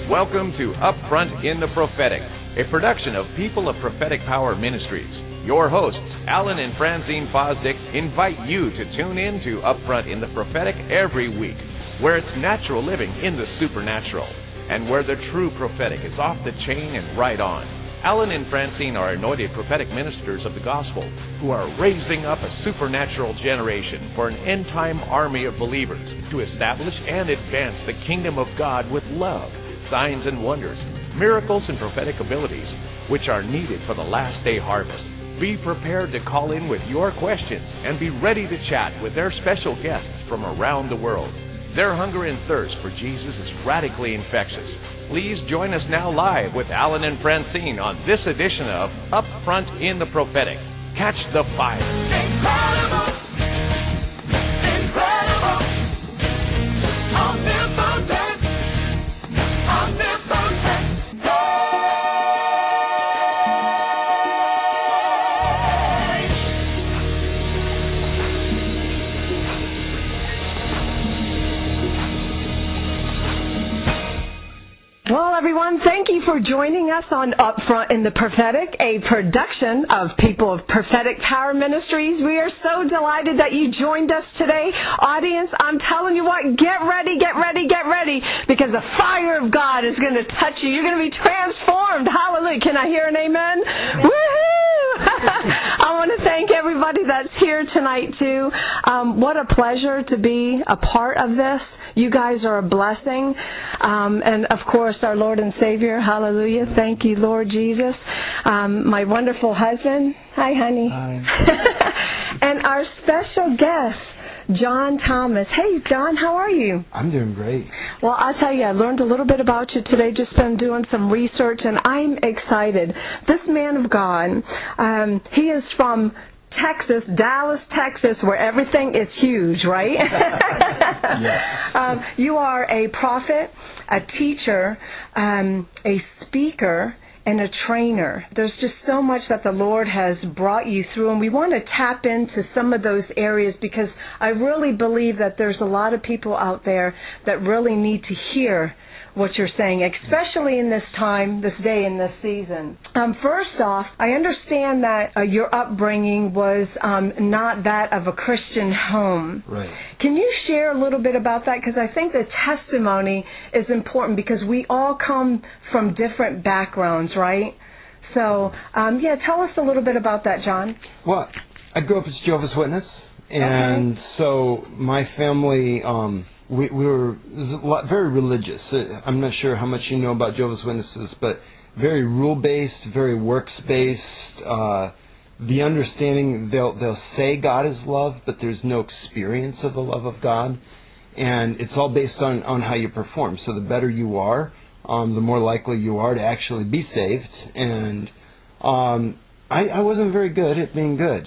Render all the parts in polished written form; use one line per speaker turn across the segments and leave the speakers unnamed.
Welcome to Upfront in the Prophetic, a production of People of Prophetic Power Ministries. Your hosts, Alan and Francine Fosdick, invite you to tune in to Upfront in the Prophetic every week, where it's natural living in the supernatural, and where the true prophetic is off the chain and right on. Alan and Francine are anointed prophetic ministers of the gospel who are raising up a supernatural generation for an end-time army of believers to establish and advance the kingdom of God with love, signs and wonders, miracles and prophetic abilities, which are needed for the last day harvest. Be prepared to call in with your questions and be ready to chat with their special guests from around the world. Their hunger and thirst for Jesus is radically infectious. Please join us now live with Alan and Francine on this edition of Upfront in the Prophetic. Catch the fire. Incredible. Incredible. Omnipotent. Omnipotent.
Well, everyone, thank you for joining us on Upfront in the Prophetic, a production of People of Prophetic Power Ministries. We are so delighted that you joined us today. Audience, I'm telling you what, get ready, because the fire of God is going to touch you. You're going to be transformed. Hallelujah. Can I hear an amen? Woohoo! I want to thank everybody that's here tonight, too. What a pleasure to be a part of this. You guys are a blessing. And, of course, our Lord and Savior. Hallelujah. Thank you, Lord Jesus. My wonderful husband. Hi, honey.
Hi.
And our special guest, John Thomas. Hey, John, how are you?
I'm doing great.
Well, I'll tell you, I learned a little bit about you today, just been doing some research, and I'm excited. This man of God, he is from Texas, Dallas, Texas, where everything is huge, right?
Yes.
You are a prophet, a teacher, a speaker, and a trainer. There's just so much that the Lord has brought you through, and we want to tap into some of those areas because I really believe that there's a lot of people out there that really need to hear what you're saying, especially in this time, this day, and this season. First off, I understand that your upbringing was not that of a Christian home.
Right.
Can you share a little bit about that? Because I think the testimony is important because we all come from different backgrounds, right? So, tell us a little bit about that, John.
Well, I grew up as a Jehovah's Witness, and so my family... We were very religious. I'm not sure how much you know about Jehovah's Witnesses, but very rule-based, very works-based. The understanding they'll say God is love, but there's no experience of the love of God, and it's all based on how you perform. So the better you are, the more likely you are to actually be saved. And I wasn't very good at being good.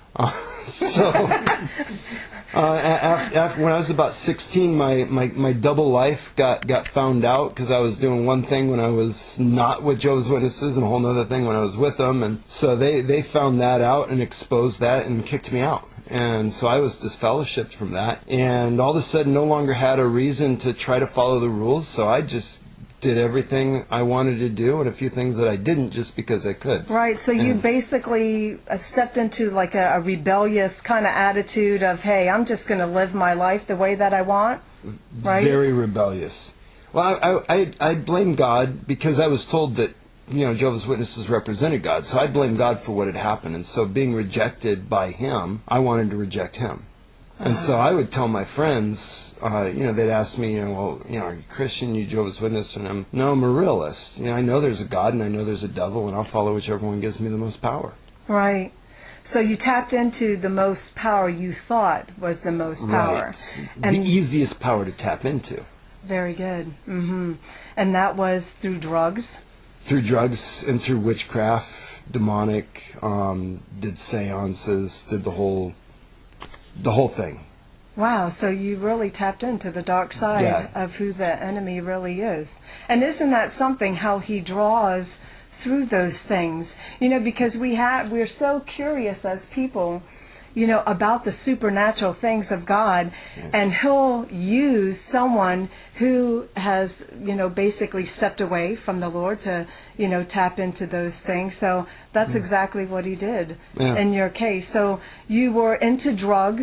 After when I was about 16, my double life got found out because I was doing one thing when I was not with Jehovah's Witnesses and a whole other thing when I was with them, and so they found that out and exposed that and kicked me out. And so I was disfellowshipped from that, and all of a sudden no longer had a reason to try to follow the rules, so I just did everything I wanted to do and a few things that I didn't just because I could.
Right, so you basically stepped into like a rebellious kind of attitude of, hey, I'm just going to live my life the way that I want, right? Very
rebellious. Well, I blame God because I was told that, Jehovah's Witnesses represented God, so I blamed God for what had happened, and so being rejected by Him, I wanted to reject Him. And so I would tell my friends, they'd ask me, are you Christian, you Jehovah's Witness? And I'm a realist. I know there's a God and I know there's a devil, and I'll follow whichever one gives me the most power.
Right. So you tapped into the most power you thought was the most power.
Right. And the easiest power to tap into.
Very good. Mm-hmm. And that was through drugs?
Through drugs and through witchcraft, demonic, did seances, did the whole thing.
Wow, so you really tapped into the dark side of who the enemy really is. And isn't that something, how he draws through those things? Because we're so curious as people, about the supernatural things of God, and He'll use someone who has, basically stepped away from the Lord to, tap into those things. So that's exactly what He did in your case. So you were into drugs,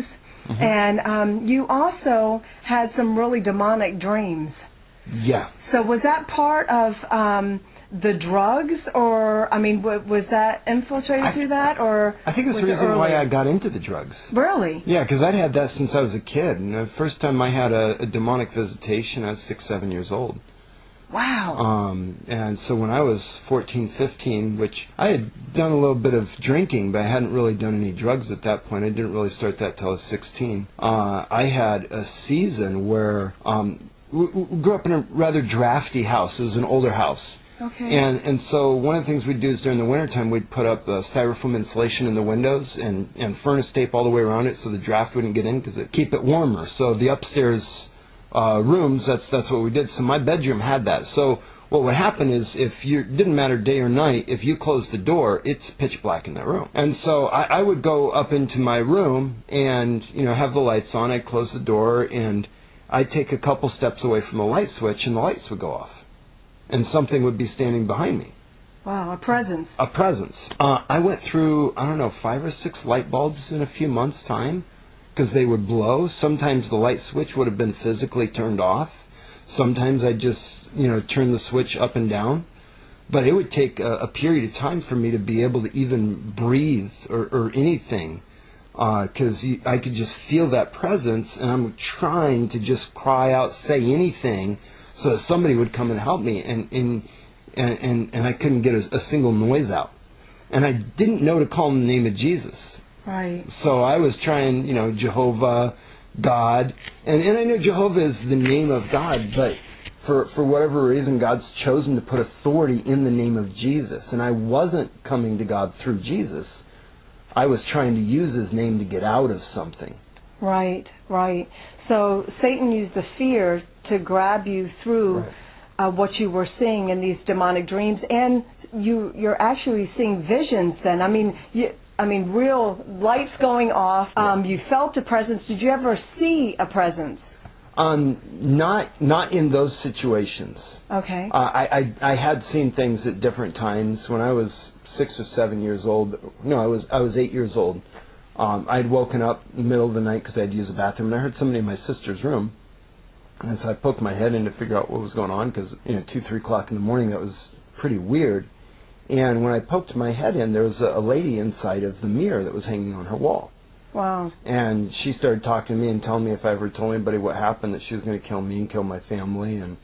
and you also had some really demonic dreams.
Yeah.
So was that part of the drugs, or was that infiltrated through that, or
I think it's the reason why I got into the drugs.
Really?
Yeah, because I'd had that since I was a kid, and the first time I had a demonic visitation, I was 6, 7 years old.
Wow.
And so when I was 14, 15, which I had done a little bit of drinking, but I hadn't really done any drugs at that point. I didn't really start that till I was 16. I had a season where we grew up in a rather drafty house. It was an older house.
Okay.
And so one of the things we'd do is during the wintertime, we'd put up styrofoam insulation in the windows and furnace tape all the way around it so the draft wouldn't get in because it'd keep it warmer. So the upstairs rooms, that's what we did. So my bedroom had that. So what would happen is didn't matter day or night, if you closed the door, it's pitch black in that room. And so I would go up into my room and, have the lights on. I'd close the door and I'd take a couple steps away from the light switch and the lights would go off. And something would be standing behind me.
Wow, a presence.
A presence. I went through, 5 or 6 light bulbs in a few months' time because they would blow. Sometimes the light switch would have been physically turned off. Sometimes I'd just, turn the switch up and down. But it would take a period of time for me to be able to even breathe or anything because I could just feel that presence, and I'm trying to just cry out, say anything, so that somebody would come and help me, and I couldn't get a single noise out. And I didn't know to call in the name of Jesus.
Right.
So I was trying, Jehovah, God, and I know Jehovah is the name of God, but for whatever reason, God's chosen to put authority in the name of Jesus. And I wasn't coming to God through Jesus. I was trying to use His name to get out of something.
Right, right. So Satan used the fear to grab you through what you were seeing in these demonic dreams, and you're actually seeing visions. Then, real lights going off. You felt a presence. Did you ever see a presence?
Not in those situations.
Okay.
I had seen things at different times when I was 6 or 7 years old. No, I was 8 years old. I'd woken up in the middle of the night because I'd use the bathroom, and I heard somebody in my sister's room. And so I poked my head in to figure out what was going on because, 2, 3 o'clock in the morning, that was pretty weird. And when I poked my head in, there was a lady inside of the mirror that was hanging on her wall.
Wow. And
she started talking to me and telling me if I ever told anybody what happened, that she was going to kill me and kill my family. And,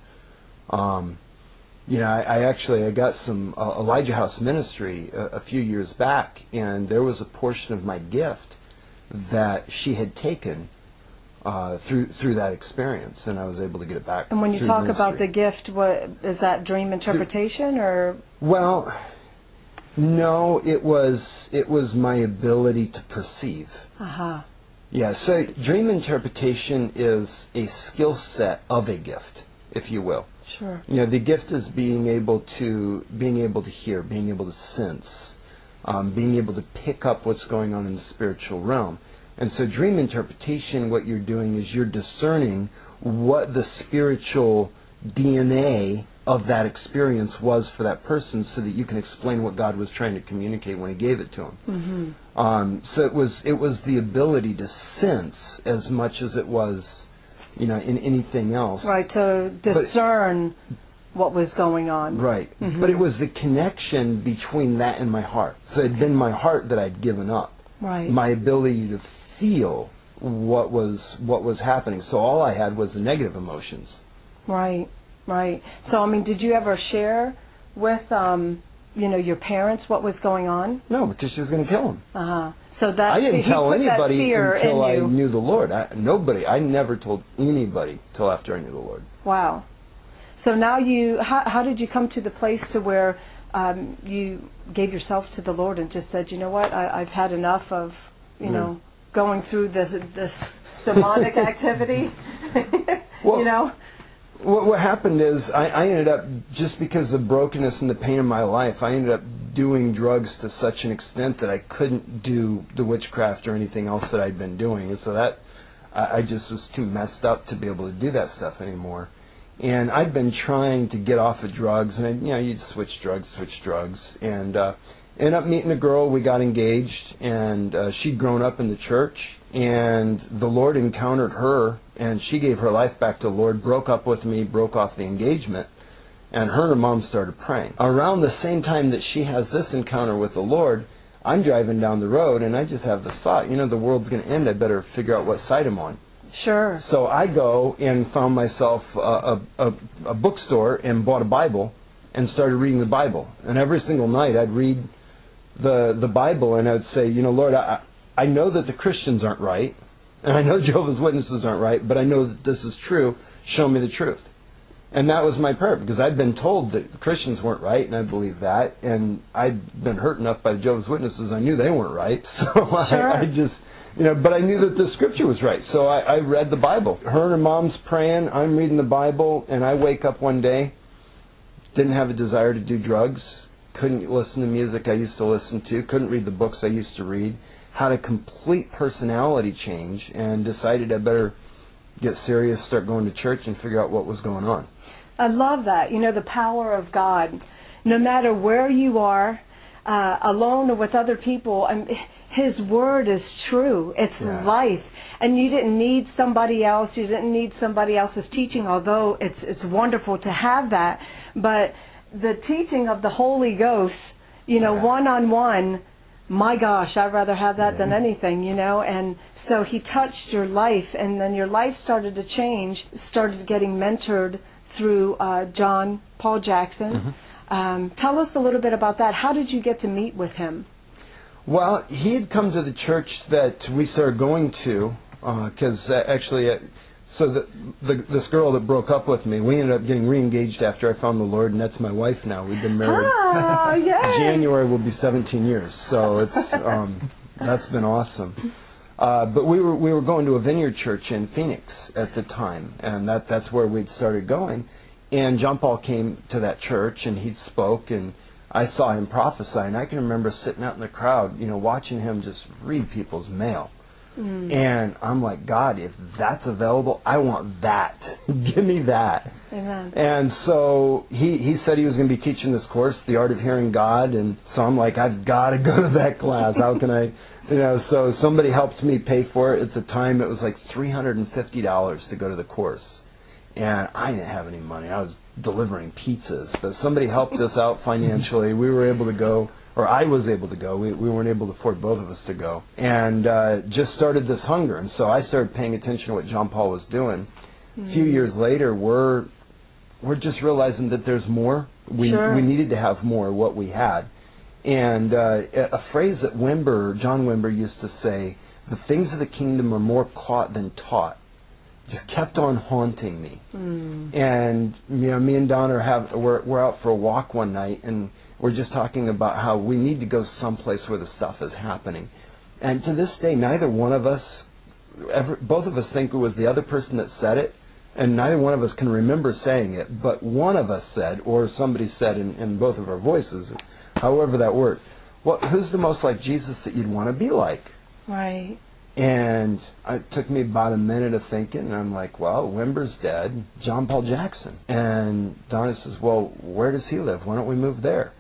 I got some Elijah House ministry a few years back, and there was a portion of my gift that she had taken through that experience, and I was able to get it back.
And when you talk about the gift, what is that? Dream interpretation, or?
Well, no, it was my ability to perceive.
Uh-huh.
Yeah, so dream interpretation is a skill set of a gift, if you will.
Sure.
The gift is being able to hear, being able to sense, being able to pick up what's going on in the spiritual realm. And so dream interpretation, what you're doing is you're discerning what the spiritual DNA of that experience was for that person so that you can explain what God was trying to communicate when He gave it to him.
Mm-hmm.
So it was the ability to sense as much as it was, in anything else.
Right, to discern what was going on.
Right.
Mm-hmm.
But it was the connection between that and my heart. So it had been my heart that I'd given up.
Right.
My ability to feel what was happening. So all I had was the negative emotions.
Right, right. So, did you ever share with, your parents what was going on?
No, because she was going to kill him.
Uh-huh. So that
I didn't tell anybody until I knew the Lord. I never told anybody till after I knew the Lord.
Wow. So now how did you come to the place to where you gave yourself to the Lord and just said, you know what, I've had enough of, going through this demonic activity,
Well, What happened is I ended up, just because of the brokenness and the pain in my life, I ended up doing drugs to such an extent that I couldn't do the witchcraft or anything else that I'd been doing. And so that I just was too messed up to be able to do that stuff anymore. And I'd been trying to get off of drugs, and you'd switch drugs, and ended up meeting a girl. We got engaged, and she'd grown up in the church, and the Lord encountered her, and she gave her life back to the Lord, broke up with me, broke off the engagement, and her and her mom started praying. Around the same time that she has this encounter with the Lord, I'm driving down the road, and I just have the thought, the world's going to end. I better figure out what side I'm on.
Sure.
So I go and found myself a bookstore and bought a Bible and started reading the Bible. And every single night I'd read the Bible, and I'd say, Lord, I know that the Christians aren't right, and I know Jehovah's Witnesses aren't right, but I know that this is true. Show me the truth. And that was my prayer, because I'd been told that the Christians weren't right, and I believed that, and I'd been hurt enough by the Jehovah's Witnesses, I knew they weren't right, so
sure.
I just, but I knew that the Scripture was right, so I read the Bible. Her and her mom's praying, I'm reading the Bible, and I wake up one day, didn't have a desire to do drugs, couldn't listen to music I used to listen to, couldn't read the books I used to read, had a complete personality change, and decided I better get serious, start going to church, and figure out what was going on.
I love that. The power of God. No matter where you are, alone or with other people, His Word is true. It's life. And you didn't need somebody else. You didn't need somebody else's teaching, although it's wonderful to have that. But the teaching of the Holy Ghost, one-on-one, my gosh, I'd rather have that than anything, And so He touched your life, and then your life started to change, started getting mentored through John Paul Jackson. Mm-hmm. Tell us a little bit about that. How did you get to meet with him?
Well, he had come to the church that we started going to, because this girl that broke up with me, we ended up getting re-engaged after I found the Lord, and that's my wife now. We've been married.
Oh, yay!
January will be 17 years, so it's that's been awesome. But we were going to a Vineyard Church in Phoenix at the time, and that's where we'd started going. And John Paul came to that church, and he spoke, and I saw him prophesy, and I can remember sitting out in the crowd, watching him just read people's mail. And I'm like, God, if that's available, I want that. Give me that.
Amen.
And so he said he was going to be teaching this course, The Art of Hearing God, and so I'm like, I've got to go to that class. How can I... so somebody helped me pay for it. At the time, it was like $350 to go to the course. And I didn't have any money. I was delivering pizzas. But somebody helped us out financially. We were able to go, or I was able to go. We weren't able to afford both of us to go. And just started this hunger. And so I started paying attention to what John Paul was doing. A few years later, we're just realizing that there's more. We needed to have more of what we had. And a phrase that John Wimber used to say, the things of the kingdom are more caught than taught, just kept on haunting me. And me and Don we're out for a walk one night, and we're just talking about how we need to go someplace where the stuff is happening. And to this day, neither one of us, both of us think it was the other person that said it, and neither one of us can remember saying it, but one of us said, or somebody said in both of our voices, however that worked, who's the most like Jesus that you'd want to be like?
Right.
And it took me about a minute of thinking, and I'm like, well, Wimber's dead, John Paul Jackson. And Donna says, well, where does he live? Why don't we move there?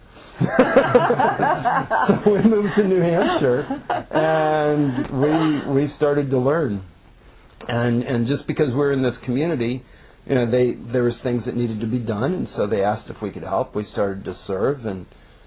So we moved to New Hampshire, and we started to learn. And just because we're in this community, there was things that needed to be done, and so they asked if we could help. We started to serve, and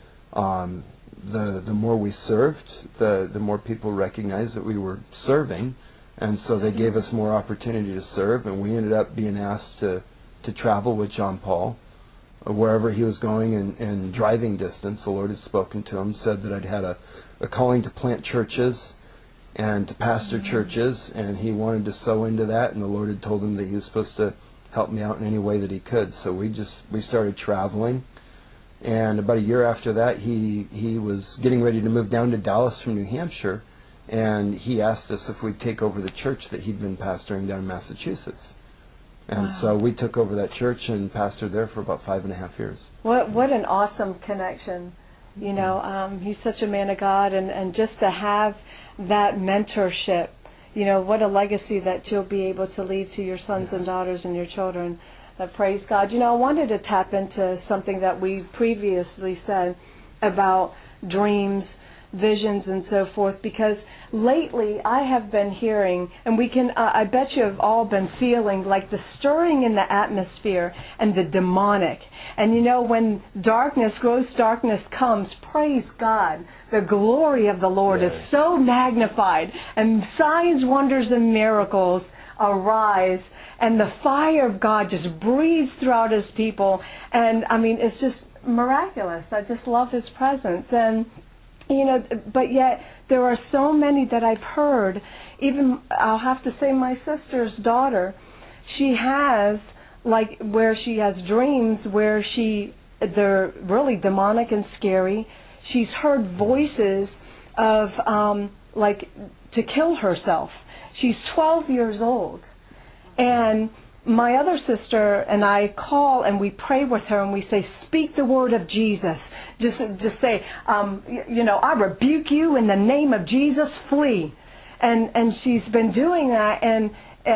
the more we served, the more people recognized that we were serving, and so they gave us more opportunity to serve, and we ended up being asked to travel with John Paul wherever he was going in driving distance. The Lord had spoken to him, said that I'd had a calling to plant churches and to pastor churches, and he wanted to sow into that, and the Lord had told him that he was supposed to help me out in any way that he could. So we started traveling. And about a year after that, he was getting ready to move down to Dallas from New Hampshire, and he asked us if we'd take over the church that he'd been pastoring down in Massachusetts. And so we took over that church and pastored there for about 5.5 years.
What an awesome connection. You know, he's such a man of God, and just to have that mentorship, you know, what a legacy that you'll be able to leave to your sons and daughters and your children. Praise God. You know, I wanted to tap into something that we previously said about dreams, visions, and so forth, because lately I have been hearing, and we can, I bet you have all been feeling like the stirring in the atmosphere and the demonic. And you know, when gross darkness comes, praise God, the glory of the Lord is so magnified, and signs, wonders, and miracles arise, and the fire of God just breathes throughout His people. And I mean, it's just miraculous. I just love His presence. And you know, but yet there are so many that I've heard, even I'll have to say my sister's daughter, she has, like, where she has dreams where they're really demonic and scary. She's heard voices of, like, to kill herself. She's 12 years old. And my other sister and I call and we pray with her and we say, speak the word of Jesus. Just say, you know, I rebuke you in the name of Jesus, flee. And she's been doing that, and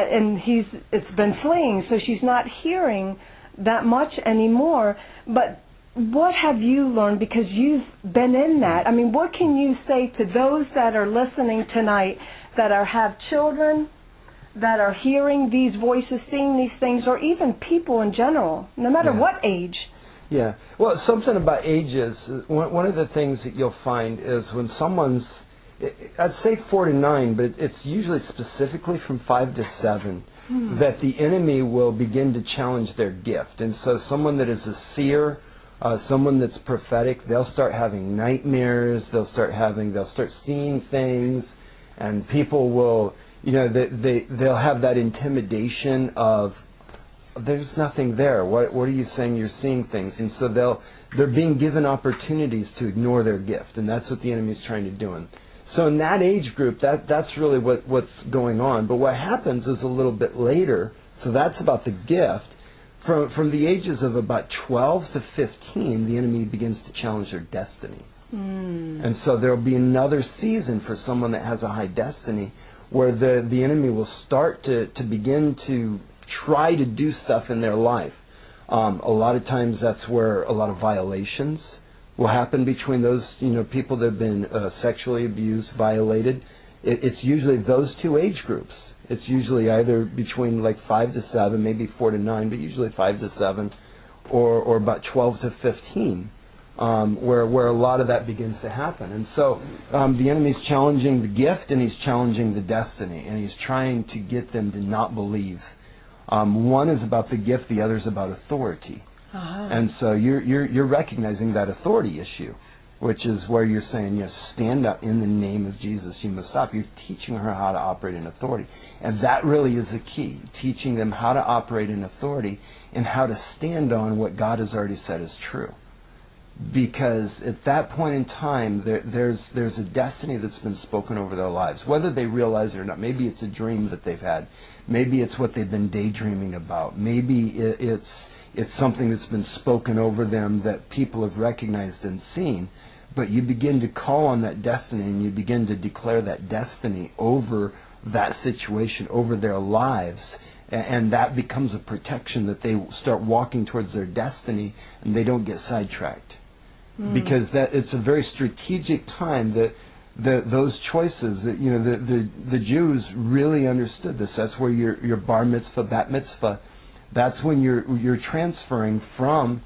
it's been fleeing, so she's not hearing that much anymore. But what have you learned, because you've been in that? I mean, what can you say to those that are listening tonight that have children, that are hearing these voices, seeing these things, or even people in general, no matter what age?
Yeah. Well, something about ages, one of the things that you'll find is when someone's, I'd say 4 to 9, but it's usually specifically from 5 to 7, that the enemy will begin to challenge their gift. And so someone that is a seer, someone that's prophetic, they'll start having nightmares, they'll start seeing things, and people will, you know, they'll have that intimidation of, there's nothing there. What are you saying? You're seeing things. And so they're being given opportunities to ignore their gift, and that's what the enemy is trying to do. And so in that age group, that's really what's going on. But what happens is a little bit later, so that's about the gift. From the ages of about 12 to 15, the enemy begins to challenge their destiny. And so there will be another season for someone that has a high destiny where the enemy will start to begin to try to do stuff in their life. A lot of times that's where a lot of violations will happen between those, you know, people that have been sexually abused, violated. It's usually those two age groups. It's usually either between like 5 to 7, maybe 4 to 9, but usually 5 to 7, or about 12 to 15, where a lot of that begins to happen. And so the enemy's challenging the gift, and he's challenging the destiny, and he's trying to get them to not believe. One is about the gift, the other is about authority. And so you're recognizing that authority issue, which is where you're saying, yes, stand up in the name of Jesus, you must stop. You're teaching her how to operate in authority. And that really is the key, teaching them how to operate in authority and how to stand on what God has already said is true. Because at that point in time, there's a destiny that's been spoken over their lives, whether they realize it or not. Maybe it's a dream that they've had. Maybe it's what they've been daydreaming about. Maybe it's something that's been spoken over them that people have recognized and seen. But you begin to call on that destiny, and you begin to declare that destiny over that situation, over their lives. And that becomes a protection that they start walking towards their destiny and they don't get sidetracked. Because it's a very strategic time that those choices, that, you know, the Jews really understood this. That's where your bar mitzvah, bat mitzvah, that's when you're transferring from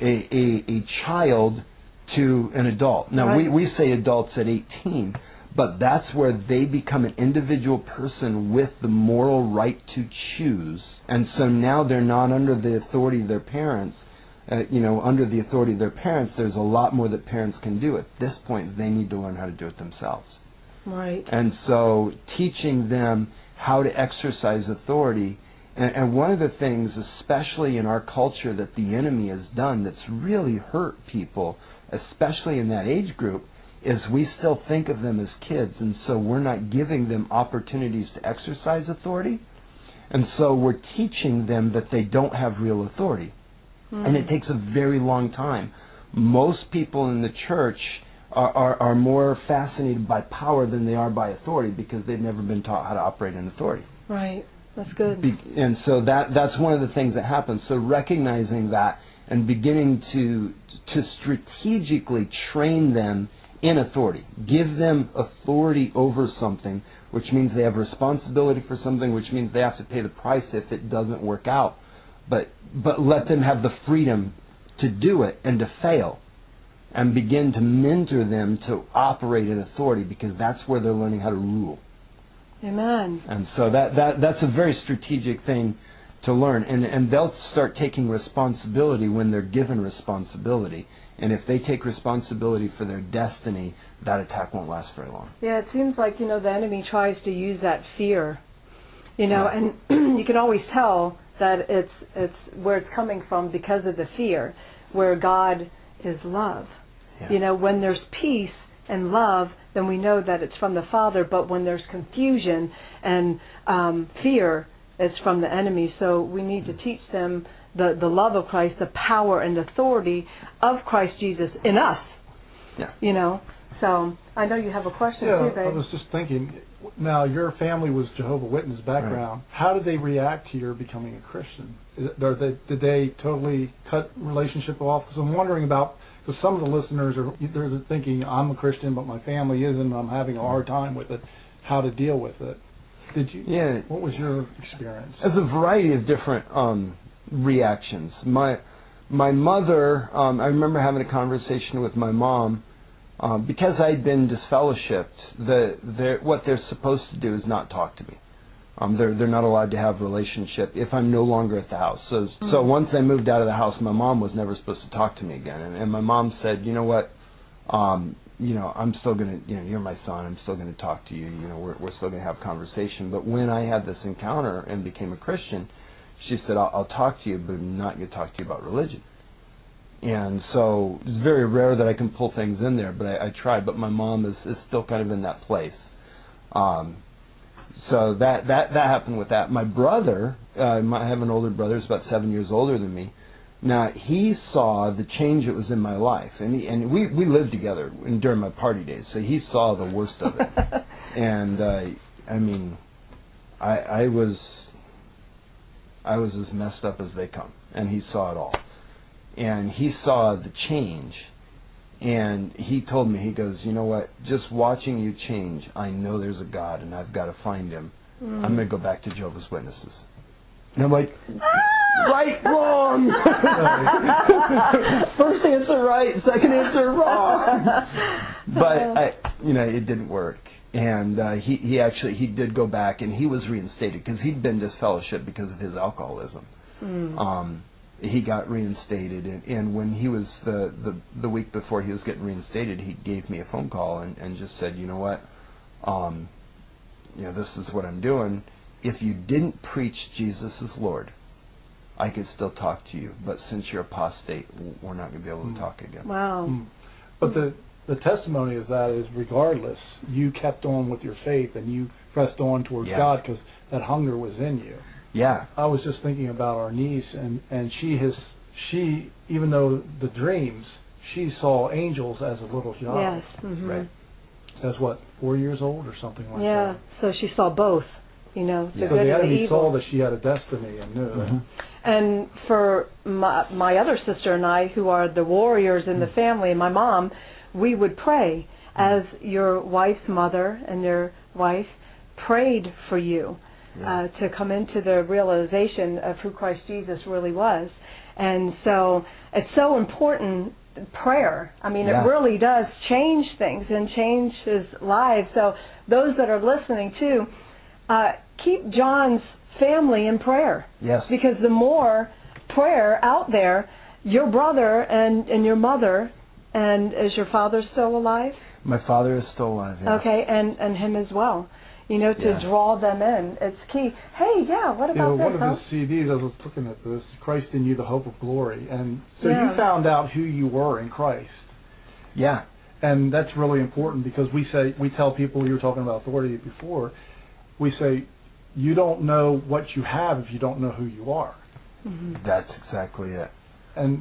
a child to an adult. Now we say adults at 18, but that's where they become an individual person with the moral right to choose. And so now they're not under the authority of their parents. Under the authority of their parents, there's a lot more that parents can do. At this point, they need to learn how to do it themselves.
Right.
And so teaching them how to exercise authority. And one of the things, especially in our culture, that the enemy has done that's really hurt people, especially in that age group, is we still think of them as kids. And so we're not giving them opportunities to exercise authority. And so we're teaching them that they don't have real authority. And it takes a very long time Most people in the church are more fascinated by power than they are by authority because they've never been taught how to operate in authority.
Right. That's good.
And so that's one of the things that happens. So recognizing that and beginning to strategically train them in authority. Give them authority over something, which means they have responsibility for something, which means they have to pay the price if it doesn't work out. But let them have the freedom to do it and to fail, and begin to mentor them to operate in authority, because that's where they're learning how to rule.
Amen.
And so that's a very strategic thing to learn. And they'll start taking responsibility when they're given responsibility. And if they take responsibility for their destiny, that attack won't last very long.
Yeah, it seems like, the enemy tries to use that fear, and you can always tell that it's where it's coming from because of the fear, where God is love.
Yeah.
When there's peace and love, then we know that it's from the Father, but when there's confusion and fear, it's from the enemy. So we need to teach them the love of Christ, the power and authority of Christ Jesus in us.
Yeah.
So I know you have a question too, babe.
I was just thinking, now your family was Jehovah's Witness background. Right. How did they react to your becoming a Christian? Did they totally cut relationship off? Because I'm wondering about, because some of the listeners they're thinking, I'm a Christian, but my family isn't, I'm having a hard time with it, how to deal with it. Did you? Yeah. What was your experience?
There's a variety of different reactions. My mother, I remember having a conversation with my mom, because I'd been disfellowshipped. What they're supposed to do is not talk to me. They're not allowed to have a relationship if I'm no longer at the house. So once I moved out of the house, my mom was never supposed to talk to me again. And my mom said, you know what, I'm still going to, you're my son, I'm still going to talk to you, we're still going to have conversation. But when I had this encounter and became a Christian, she said, I'll talk to you, but I'm not going to talk to you about religion. And so it's very rare that I can pull things in there, but I try. But my mom is still kind of in that place. So that happened with that. My brother, I have an older brother who's about 7 years older than me. Now, he saw the change that was in my life. And we lived together during my party days, so he saw the worst of it. And, I was as messed up as they come, and he saw it all. And he saw the change, and he told me, he goes, you know what, just watching you change, I know there's a God, and I've got to find him. I'm going to go back to Jehovah's Witnesses. And I'm like, right, wrong. First answer right, second answer wrong. But, it didn't work. And he did go back, and he was reinstated because he'd been disfellowshipped because of his alcoholism. He got reinstated, and when he was the week before he was getting reinstated, he gave me a phone call and just said, you know what, this is what I'm doing. If you didn't preach Jesus as Lord, I could still talk to you, but since you're apostate, we're not going to be able to talk again.
Wow.
But the testimony of that is, regardless, you kept on with your faith and you pressed on towards God because that hunger was in you.
Yeah.
I was just thinking about our niece, and she even though the dreams, she saw angels as a little child.
Yes. Mm-hmm.
Right.
As 4 years old or something like that.
Yeah. So she saw both, the good and the evil.
So the enemy saw that she had a destiny and knew that.
And for my other sister and I, who are the warriors in the family, and my mom, we would pray as your wife's mother and your wife prayed for you. To come into the realization of who Christ Jesus really was. And so it's so important, prayer. It really does change things and changes lives. So those that are listening too, keep John's family in prayer.
Yes.
Because the more prayer out there, your brother and your mother, and is your father still alive?
My father is still alive, yeah.
Okay, and him as well. To draw them in. It's key. Hey, what about this?
One of his CDs, I was looking at this, Christ in You, the Hope of Glory. And so you found out who you were in Christ.
Yeah.
And that's really important because we tell people, you were talking about authority before, we say, you don't know what you have if you don't know who you are.
Mm-hmm. That's exactly it.
And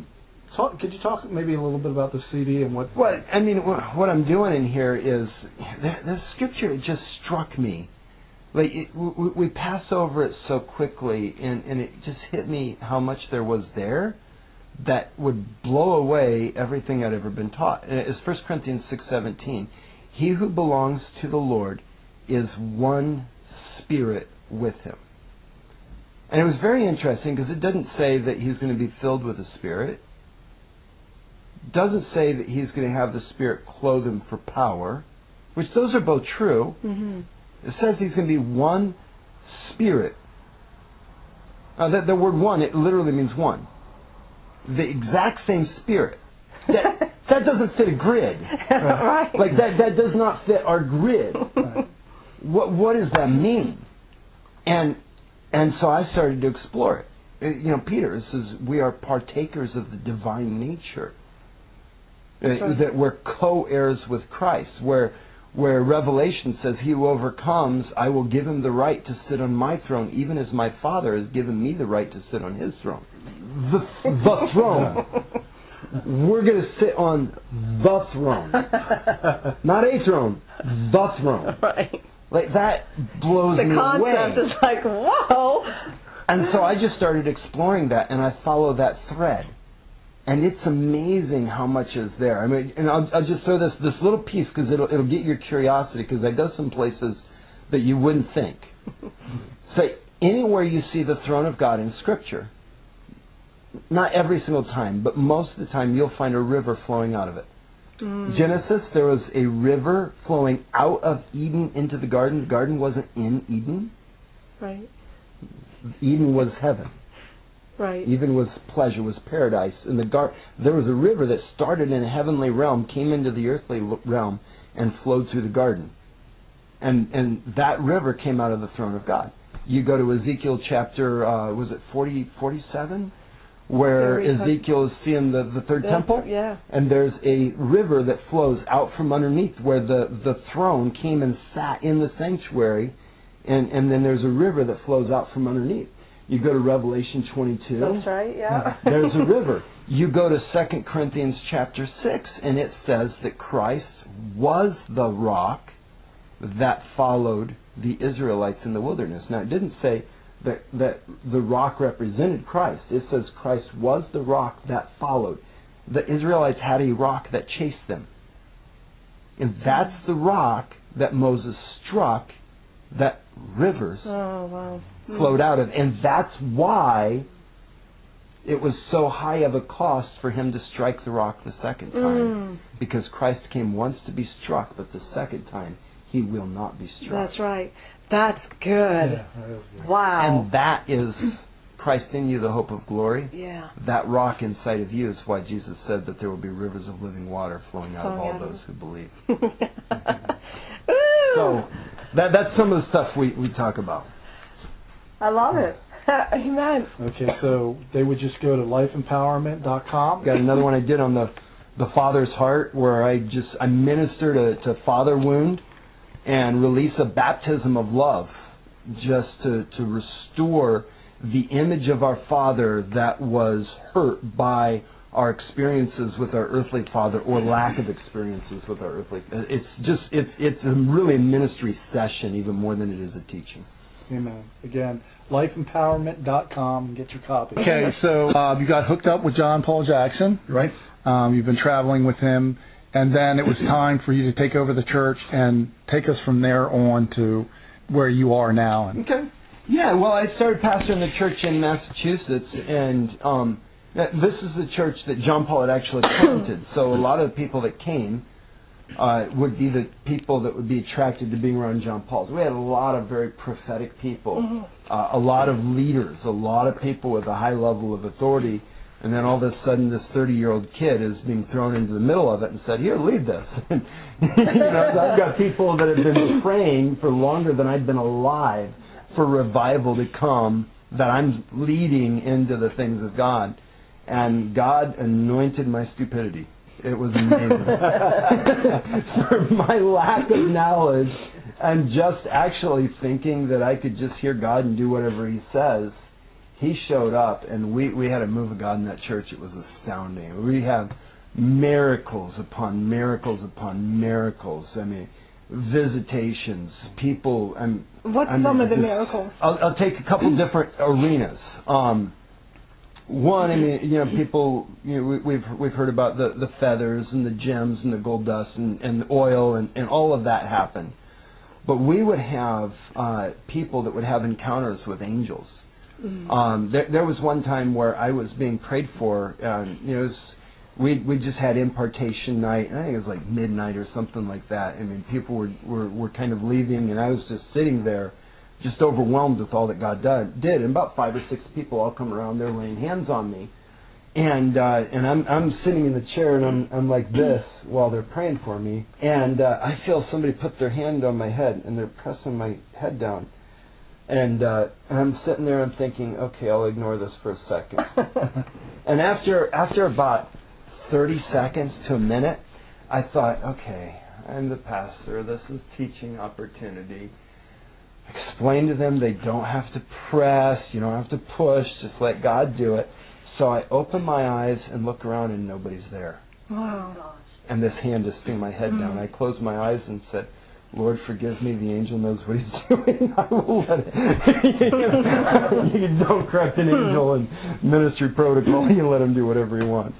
Could you talk maybe a little bit about the CD and what?
Well, I mean, what I'm doing in here is the scripture. It just struck me. Like we pass over it so quickly, and it just hit me how much there was there that would blow away everything I'd ever been taught. And it's 1 Corinthians 6:17. He who belongs to the Lord is one spirit with him. And it was very interesting because it doesn't say that he's going to be filled with the Spirit. It doesn't say that he's going to have the Spirit clothe him for power, which those are both true. Mm-hmm. It says he's going to be one spirit. The word one, it literally means one. The exact same spirit. That doesn't fit a grid.
Right.
Like that does not fit our grid. Right. What does that mean? And so I started to explore it. Peter says we are partakers of the divine nature. Right. That we're co-heirs with Christ. Where Revelation says, he who overcomes, I will give him the right to sit on my throne, even as my Father has given me the right to sit on his throne. The throne. We're going to sit on the throne. Not a throne, the throne.
Right.
Like, that blows me away.
The concept is like, whoa.
And so I just started exploring that, and I follow that thread. And it's amazing how much is there. I mean, and I'll just throw this little piece because it'll get your curiosity, because I go some places that you wouldn't think. So anywhere you see the throne of God in Scripture, not every single time, but most of the time, you'll find a river flowing out of it. Genesis, there was a river flowing out of Eden into the garden. The garden wasn't in Eden.
Right.
Eden was heaven.
Right.
Eden was pleasure, was paradise. In the there was a river that started in a heavenly realm, came into the earthly realm, and flowed through the garden. And that river came out of the throne of God. You go to Ezekiel chapter, was it 47? Where Ezekiel is seeing the third temple.
Yeah. And
there's a river that flows out from underneath where the throne came and sat in the sanctuary. And then there's a river that flows out from underneath. You go to Revelation 22.
That's right, yeah.
There's a river. You go to 2 Corinthians chapter 6, and it says that Christ was the rock that followed the Israelites in the wilderness. Now, it didn't say that the rock represented Christ. It says Christ was the rock that followed. The Israelites had a rock that chased them. And that's the rock that Moses struck, that rivers flowed out of. And that's why it was so high of a cost for him to strike the rock the second time. Because Christ came once to be struck, but the second time he will not be struck.
That's right. That's good. Yeah, that is good. Wow.
And that is Christ in you, the hope of glory.
Yeah.
That rock inside of you is why Jesus said that there will be rivers of living water flowing out of all those who believe. So that's some of the stuff we talk about.
I love it. Amen.
Okay, so they would just go to lifeempowerment.com.
Got another one I did on the Father's Heart, where I minister to father wound and release a baptism of love, just to restore the image of our Father that was hurt by our experiences with our earthly father, or lack of experiences with our earthly. It's really a ministry session, even more than it is a teaching.
Amen. Again, lifeempowerment.com. Get your copy.
Okay, so you got hooked up with John Paul Jackson.
Right.
You've been traveling with him, and then it was time for you to take over the church and take us from there on to where you are now.
Okay. Yeah, well, I started pastoring the church in Massachusetts, and this is the church that John Paul had actually planted. So a lot of the people that came would be the people that would be attracted to being around John Paul. So we had a lot of very prophetic people, a lot of leaders, a lot of people with a high level of authority. And then all of a sudden, this 30-year-old kid is being thrown into the middle of it and said, "Here, lead this." So I've got people that have been praying for longer than I've been alive for revival to come, that I'm leading into the things of God. And God anointed my stupidity. It was amazing. For my lack of knowledge and just actually thinking that I could just hear God and do whatever He says, he showed up, and we had a move of God in that church. It was astounding. We have miracles upon miracles upon miracles. I mean, visitations, people.
What's some of the miracles?
I'll take a couple different arenas. One, I mean, people, we've heard about the feathers and the gems and the gold dust and the oil and all of that happened. But we would have people that would have encounters with angels. There was one time where I was being prayed for, and we just had impartation night. I think it was like midnight or something like that. I mean, people were kind of leaving, and I was just sitting there, just overwhelmed with all that God did. And about 5 or 6 people all come around. They're laying hands on me, and I'm sitting in the chair, and I'm like this while they're praying for me, and I feel somebody put their hand on my head, and they're pressing my head down. And I'm sitting there, I'm thinking, okay, I'll ignore this for a second. And after about 30 seconds to a minute, I thought, okay, I'm the pastor. This is teaching opportunity. Explain to them they don't have to press. You don't have to push. Just let God do it. So I open my eyes and look around, and nobody's there.
Wow.
And this hand is putting my head down. I closed my eyes and said, Lord, forgive me. The angel knows what he's doing. I will let it. You don't correct an angel in ministry protocol. You let him do whatever he wants.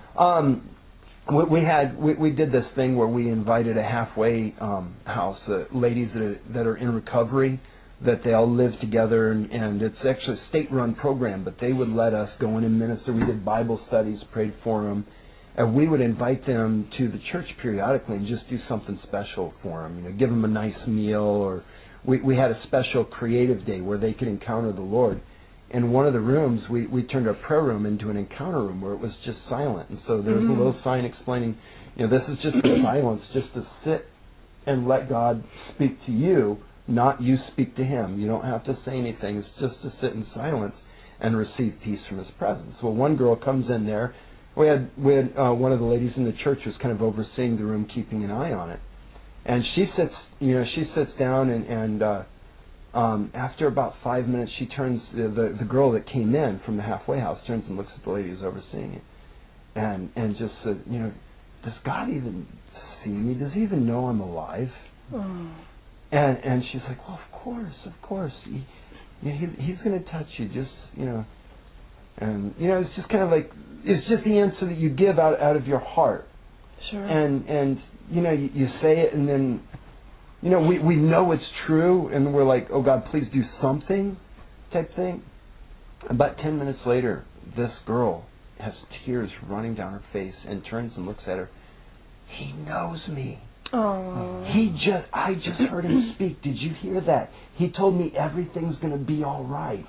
We did this thing where we invited a halfway house, ladies that are in recovery, that they all live together, and it's actually a state-run program, but they would let us go in and minister. We did Bible studies, prayed for them. And we would invite them to the church periodically and just do something special for them. Give them a nice meal, or we had a special creative day where they could encounter the Lord. In one of the rooms, we turned our prayer room into an encounter room where it was just silent. And so there was a little sign explaining, this is just the silence, just to sit and let God speak to you, not you speak to Him. You don't have to say anything. It's just to sit in silence and receive peace from His presence. Well, one girl comes in there. We had one of the ladies in the church was kind of overseeing the room, keeping an eye on it, and she sits down, and after about 5 minutes, she turns the girl that came in from the halfway house turns and looks at the lady who's overseeing it, and just said, does God even see me? Does He even know I'm alive? And she's like, well, of course, He's going to touch you, just And it's just kind of like, it's just the answer that you give out of your heart.
Sure.
And you say it, and then we know it's true, and we're like, oh God, please do something, type thing. About 10 minutes later, this girl has tears running down her face and turns and looks at her. He knows me.
Oh.
I just heard him speak. Did you hear that? He told me everything's going to be all right.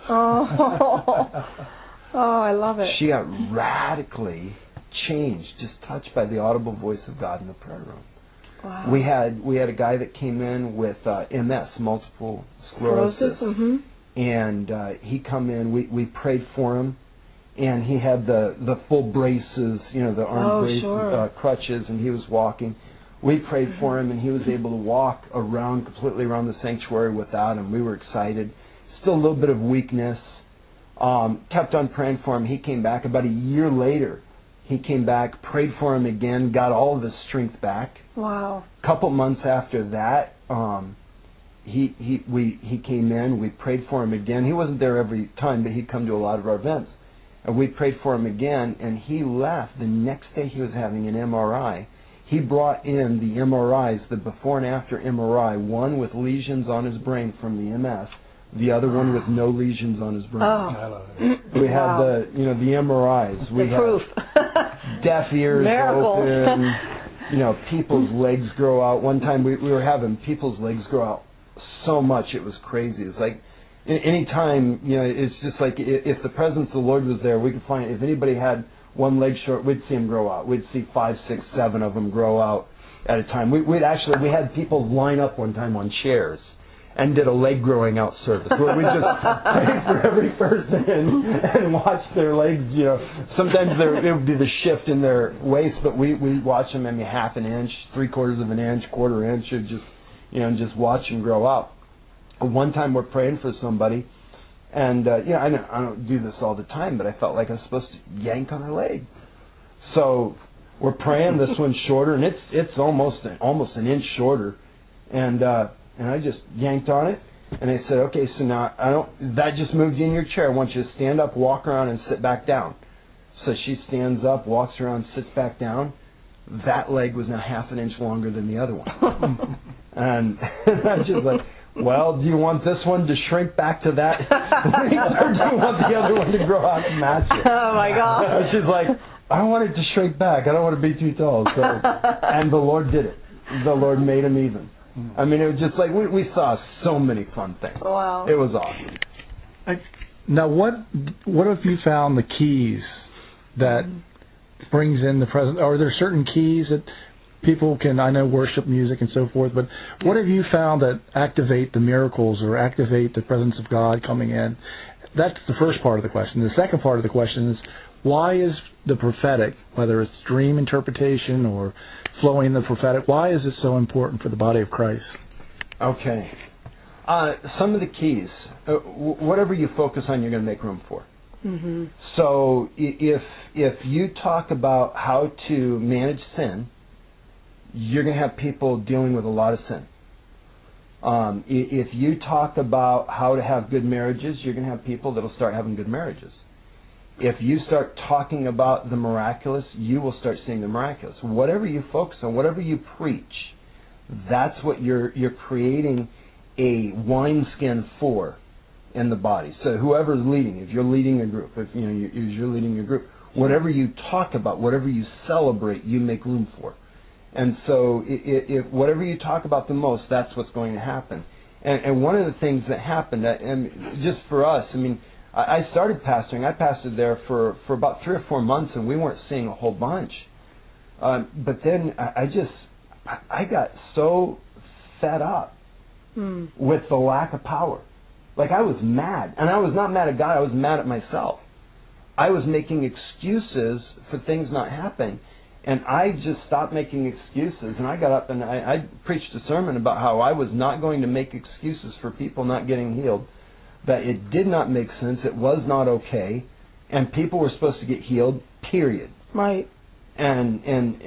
Oh, I love it.
She got radically changed, just touched by the audible voice of God in the prayer room.
Wow.
We had a guy that came in with MS, multiple sclerosis. And he come in. We prayed for him, and he had the full braces, the arm braces,
sure.
Crutches, and he was walking. We prayed for him, and he was able to walk completely around the sanctuary without him. We were excited. Still a little bit of weakness. Kept on praying for him. He came back about a year later. He came back, prayed for him again, got all of his strength back.
Wow.
A couple months after that, he came in. We prayed for him again. He wasn't there every time, but he'd come to a lot of our events. And we prayed for him again, and he left. The next day he was having an MRI. He brought in the MRIs, the before and after MRI, one with lesions on his brain from the MS, the other one with no lesions on his brain.
Oh.
We had the MRIs. We
the proof.
had deaf ears open. People's legs grow out. One time we were having people's legs grow out so much it was crazy. It's like any time, it's just like if the presence of the Lord was there, we could find if anybody had one leg short, we'd see them grow out. We'd see 5, 6, 7 of them grow out at a time. We had people line up one time on chairs and did a leg growing out service where we just prayed for every person and watched their legs, Sometimes it would be the shift in their waist, but we watched them maybe half an inch, 3/4 of an inch, 1/4 inch, just watch them grow out. One time we're praying for somebody, And I don't do this all the time, but I felt like I was supposed to yank on her leg. So we're praying. This one's shorter, and it's almost an inch shorter. And I just yanked on it, and I said, okay, so now that just moved you in your chair. I want you to stand up, walk around, and sit back down. So she stands up, walks around, sits back down. That leg was now half an inch longer than the other one. And I was just like, well, do you want this one to shrink back to that or do you want the other one to grow out to match it?
Oh, my God.
She's like, I want it to shrink back. I don't want to be too tall. So, and the Lord did it. The Lord made him even. I mean, it was just like, we saw so many fun things.
Wow.
It was awesome.
Now, what have you found the keys that brings in the presence? Are there certain keys that people can, I know, worship music and so forth, but what have you found that activate the miracles or activate the presence of God coming in? That's the first part of the question. The second part of the question is, why is the prophetic, whether it's dream interpretation or flowing in the prophetic, why is it so important for the body of Christ?
Okay. Some of the keys, whatever you focus on, you're going to make room for.
Mm-hmm.
So if you talk about how to manage sin, you're going to have people dealing with a lot of sin. If you talk about how to have good marriages, you're going to have people that will start having good marriages. If you start talking about the miraculous, you will start seeing the miraculous. Whatever you focus on, whatever you preach, that's what you're creating a wineskin for in the body. So whoever's leading, if you're leading a group, if you're leading a group, whatever you talk about, whatever you celebrate, you make room for. And so if whatever you talk about the most, that's what's going to happen. And one of the things that happened, and just for us, I mean, I started pastoring. I pastored there for about 3 or 4 months, and we weren't seeing a whole bunch. But then I got so fed up with the lack of power. Like, I was mad. And I was not mad at God. I was mad at myself. I was making excuses for things not happening. And I just stopped making excuses. And I got up and I preached a sermon about how I was not going to make excuses for people not getting healed. That it did not make sense. It was not okay. And people were supposed to get healed, period.
Right.
And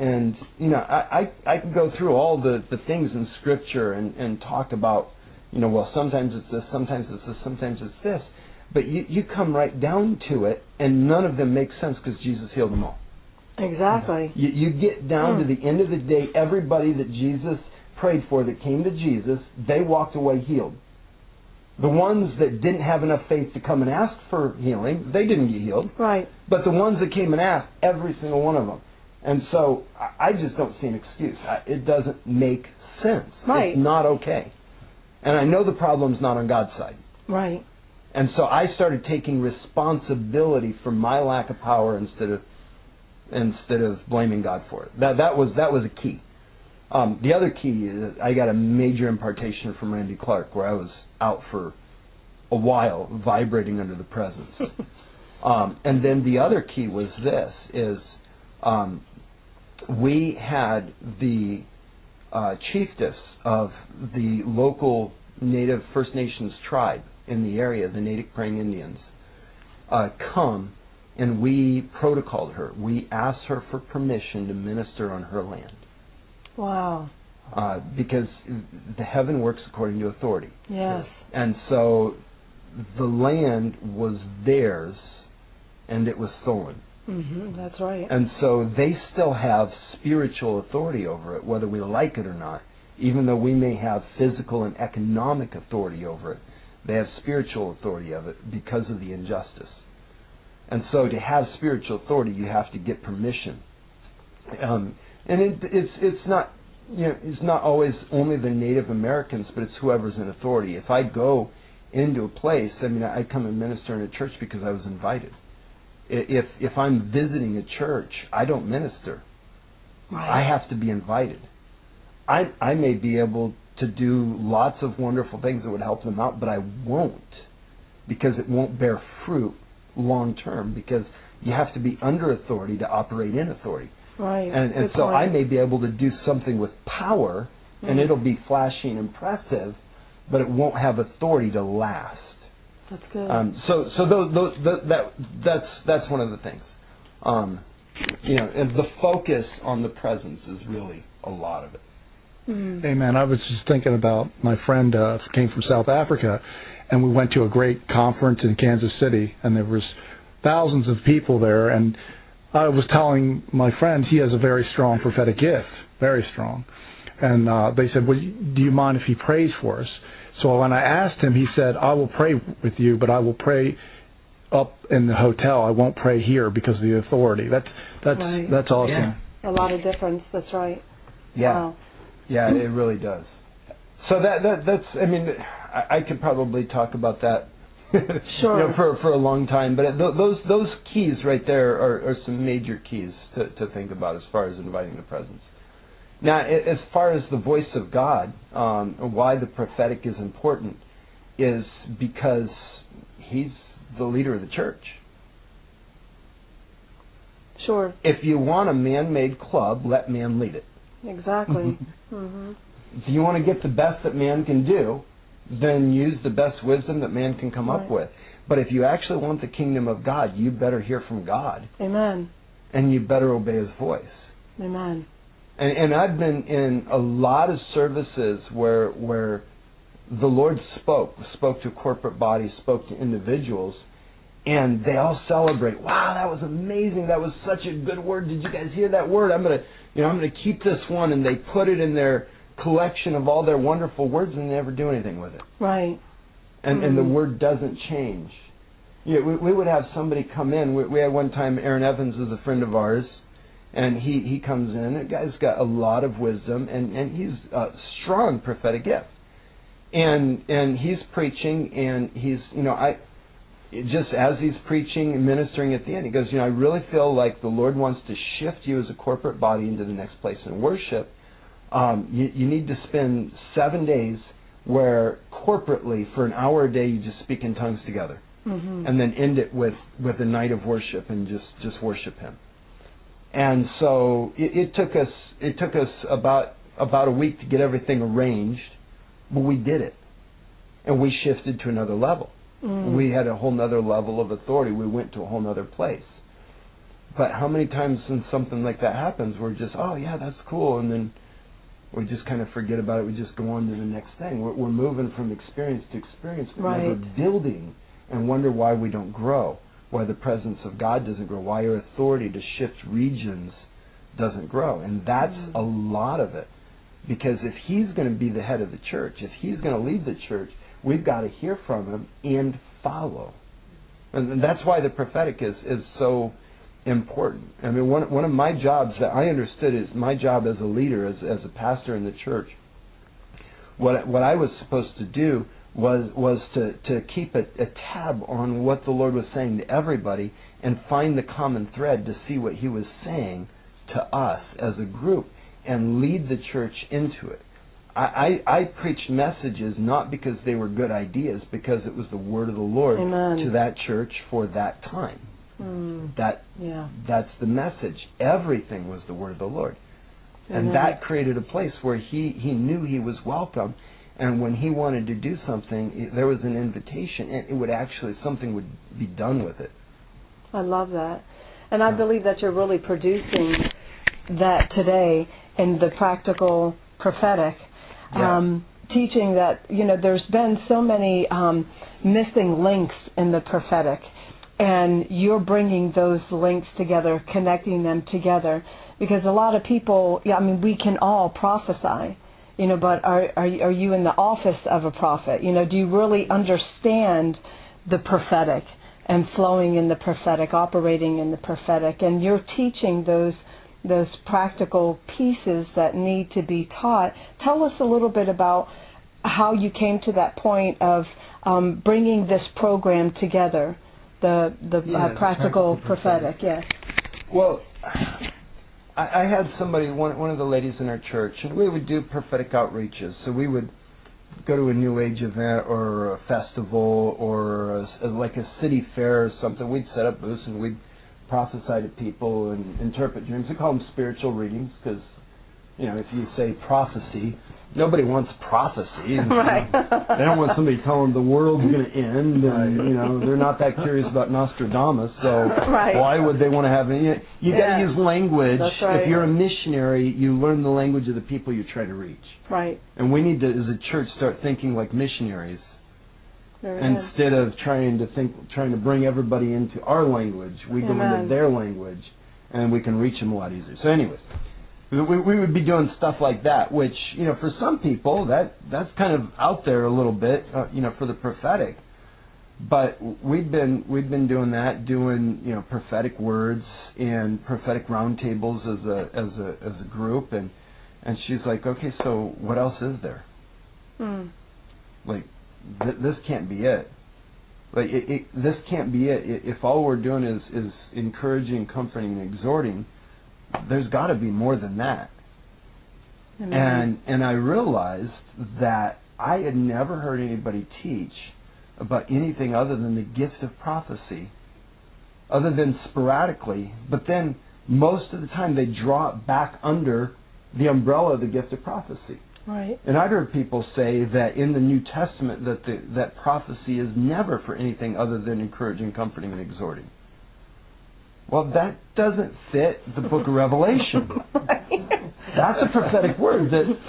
I could go through all the things in Scripture and talk about, well, sometimes it's this, sometimes it's this, sometimes it's this. But you come right down to it, and none of them make sense because Jesus healed them all.
Exactly.
You get down to the end of the day, everybody that Jesus prayed for that came to Jesus, they walked away healed. The ones that didn't have enough faith to come and ask for healing, they didn't get healed.
Right.
But the ones that came and asked, every single one of them. And so I just don't see an excuse. It doesn't make sense.
Right.
It's not okay. And I know the problem's not on God's side.
Right.
And so I started taking responsibility for my lack of power instead of blaming God for it. That was a key. The other key is I got a major impartation from Randy Clark where I was out for a while, vibrating under the presence. And then the other key was this, is we had the chiefess of the local Native First Nations tribe in the area, the Natick Praying Indians, come, and we protocoled her. We asked her for permission to minister on her land.
Wow.
Because the heaven works according to authority.
Yes.
And so the land was theirs, and it was stolen.
Mm-hmm, that's right.
And so they still have spiritual authority over it, whether we like it or not. Even though we may have physical and economic authority over it, they have spiritual authority of it because of the injustice. And so to have spiritual authority, you have to get permission. And it's not, it's not always only the Native Americans, but it's whoever's in authority. If I go into a place, I come and minister in a church because I was invited. If I'm visiting a church, I don't minister.
Right.
I have to be invited. I may be able to do lots of wonderful things that would help them out, but I won't, because it won't bear fruit long term, because you have to be under authority to operate in authority.
Right.
And so I may be able to do something with power, and it'll be flashy and impressive, but it won't have authority to last.
That's good.
That's one of the things. And the focus on the presence is really a lot of it.
Mm.
Amen. I was just thinking about my friend came from South Africa, and we went to a great conference in Kansas City, and there was thousands of people there, and I was telling my friend he has a very strong prophetic gift, very strong. And they said, well, do you mind if he prays for us? So when I asked him, he said, I will pray with you, but I will pray up in the hotel. I won't pray here because of the authority. That's awesome.
Yeah.
A lot of difference. That's right.
Yeah.
Wow.
Yeah, it really does. So that's. I mean, I could probably talk about that.
Sure.
For a long time, but those keys right there are some major keys to think about as far as inviting the presence. Now, as far as the voice of God, why the prophetic is important is because He's the leader of the church.
Sure.
If you want a man-made club, let man lead it.
Exactly. Mm-hmm.
If you want to get the best that man can do, then use the best wisdom that man can come up with. But if you actually want the kingdom of God, you better hear from God.
Amen.
And you better obey His voice.
Amen.
And I've been in a lot of services where the Lord spoke to corporate bodies, spoke to individuals, and they all celebrate. Wow, that was amazing! That was such a good word. Did you guys hear that word? I'm gonna keep this one, and they put it in their collection of all their wonderful words and never do anything with it.
Right.
And the word doesn't change. We would have somebody come in. We had one time, Aaron Evans is a friend of ours, and he comes in. The guy's got a lot of wisdom, and he's a strong prophetic gift. And he's preaching, and he's, just as he's preaching and ministering at the end, he goes, I really feel like the Lord wants to shift you as a corporate body into the next place in worship. You need to spend 7 days where corporately for an hour a day you just speak in tongues together, and then end it with a night of worship and just worship Him. And so it took us about a week to get everything arranged, but we did it, and we shifted to another level. We had a whole other level of authority. We went to a whole other place. But how many times when something like that happens, we're just, oh yeah, that's cool, and then we just kind of forget about it. We just go on to the next thing. We're moving from experience to experience, but never building, and wonder why we don't grow, why the presence of God doesn't grow, why our authority to shift regions doesn't grow. And that's a lot of it. Because if He's going to be the head of the church, if He's going to lead the church, we've got to hear from Him and follow. And that's why the prophetic is so important. I mean, one of my jobs that I understood is my job as a leader, as a pastor in the church. What I was supposed to do was to keep a tab on what the Lord was saying to everybody and find the common thread to see what He was saying to us as a group and lead the church into it. I preached messages not because they were good ideas, because it was the word of the Lord to that church for that time. That's the message. Everything was the word of the Lord. And that created a place where he knew he was welcome, and when he wanted to do something, there was an invitation, and it would actually, something would be done with it.
I love that. And I believe that you're really producing that today in the practical prophetic. Teaching that, there's been so many missing links in the prophetic, and you're bringing those links together, connecting them together, because a lot of people, we can all prophesy, but are you in the office of a prophet? Do you really understand the prophetic and flowing in the prophetic, operating in the prophetic? And you're teaching those practical pieces that need to be taught. Tell us a little bit about how you came to that point of bringing this program together, the practical prophetic. Yes.
Well, I had somebody, one of the ladies in our church, and we would do prophetic outreaches. So we would go to a New Age event or a festival or like a city fair or something. We'd set up booths and we'd prophesy to people and interpret dreams. We call them spiritual readings because, if you say prophecy, nobody wants prophecy.
Right.
They don't want somebody telling them the world's going to end, and they're not that curious about Nostradamus. So why would they want to have any? You got to use language.
That's right.
If you're a missionary, you learn the language of the people you're trying to reach.
Right.
And we need to, as a church, start thinking like missionaries. Instead of trying to bring everybody into our language, we go into their language, and we can reach them a lot easier. So, anyways, we would be doing stuff like that, which for some people that's kind of out there a little bit, for the prophetic. But we've been doing that, prophetic words and prophetic roundtables as a group, and she's like, okay, so what else is there? Like. This can't be it. Like this can't be it. If all we're doing is encouraging, comforting, and exhorting, there's got to be more than that. Amen. And I realized that I had never heard anybody teach about anything other than the gift of prophecy, other than sporadically. But then most of the time they draw it back under the umbrella of the gift of prophecy.
Right.
And I've heard people say that in the New Testament that prophecy is never for anything other than encouraging, comforting, and exhorting. Well, that doesn't fit the book of Revelation. That's a prophetic word.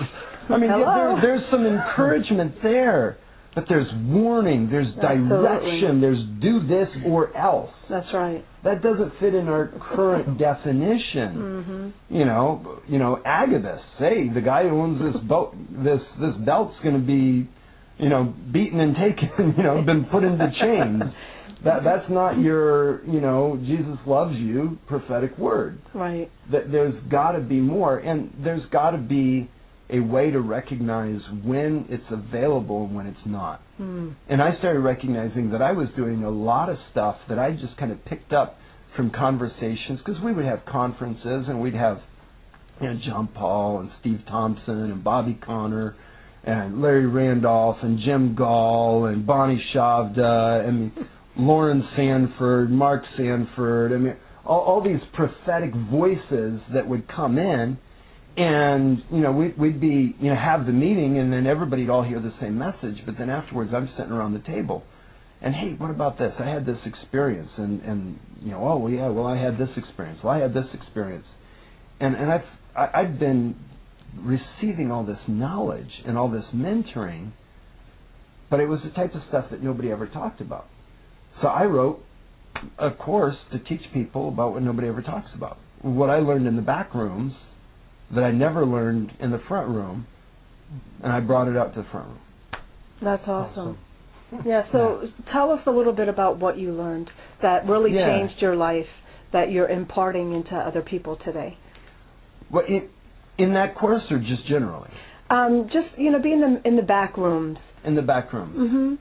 There's some encouragement there, but there's warning, there's direction, there's do this or else.
That's right.
That doesn't fit in our current definition. Agabus, hey, the guy who owns this boat, this belt's going to be, beaten and taken, been put into chains. That's not your, Jesus loves you prophetic word.
Right.
There's got to be more, and there's got to be a way to recognize when it's available and when it's not. And I started recognizing that I was doing a lot of stuff that I just kind of picked up from conversations, because we would have conferences and we'd have John Paul and Steve Thompson and Bobby Conner and Larry Randolph and Jim Gall and Bonnie Shavda, Lauren Sanford, Mark Sanford, all these prophetic voices that would come in. And, we'd be, have the meeting, and then everybody'd all hear the same message. But then afterwards, I'm sitting around the table. And, hey, what about this? I had this experience. And I had this experience. Well, I had this experience. And I've been receiving all this knowledge and all this mentoring, but it was the type of stuff that nobody ever talked about. So I wrote a course to teach people about what nobody ever talks about. What I learned in the back rooms that I never learned in the front room, and I brought it out to the front room.
That's awesome. Yeah, so tell us a little bit about what you learned that really changed your life, that you're imparting into other people today.
Well, in that course or just generally?
Being in the back rooms.
In the back rooms.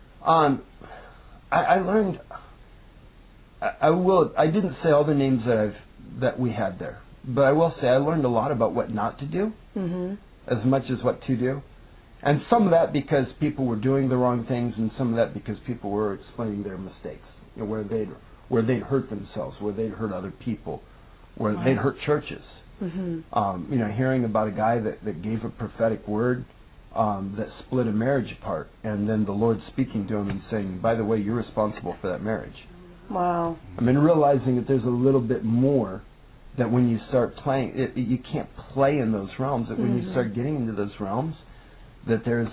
I learned, I didn't say all the names that we had there. But I will say I learned a lot about what not to do, as much as what to do. And some of that because people were doing the wrong things, and some of that because people were explaining their mistakes, where they'd hurt themselves, where they'd hurt other people, where they'd hurt churches. Hearing about a guy that gave a prophetic word that split a marriage apart, and then the Lord speaking to him and saying, by the way, you're responsible for that marriage.
Wow.
Realizing that there's a little bit more. That when you start playing, you can't play in those realms. That when you start getting into those realms, that there's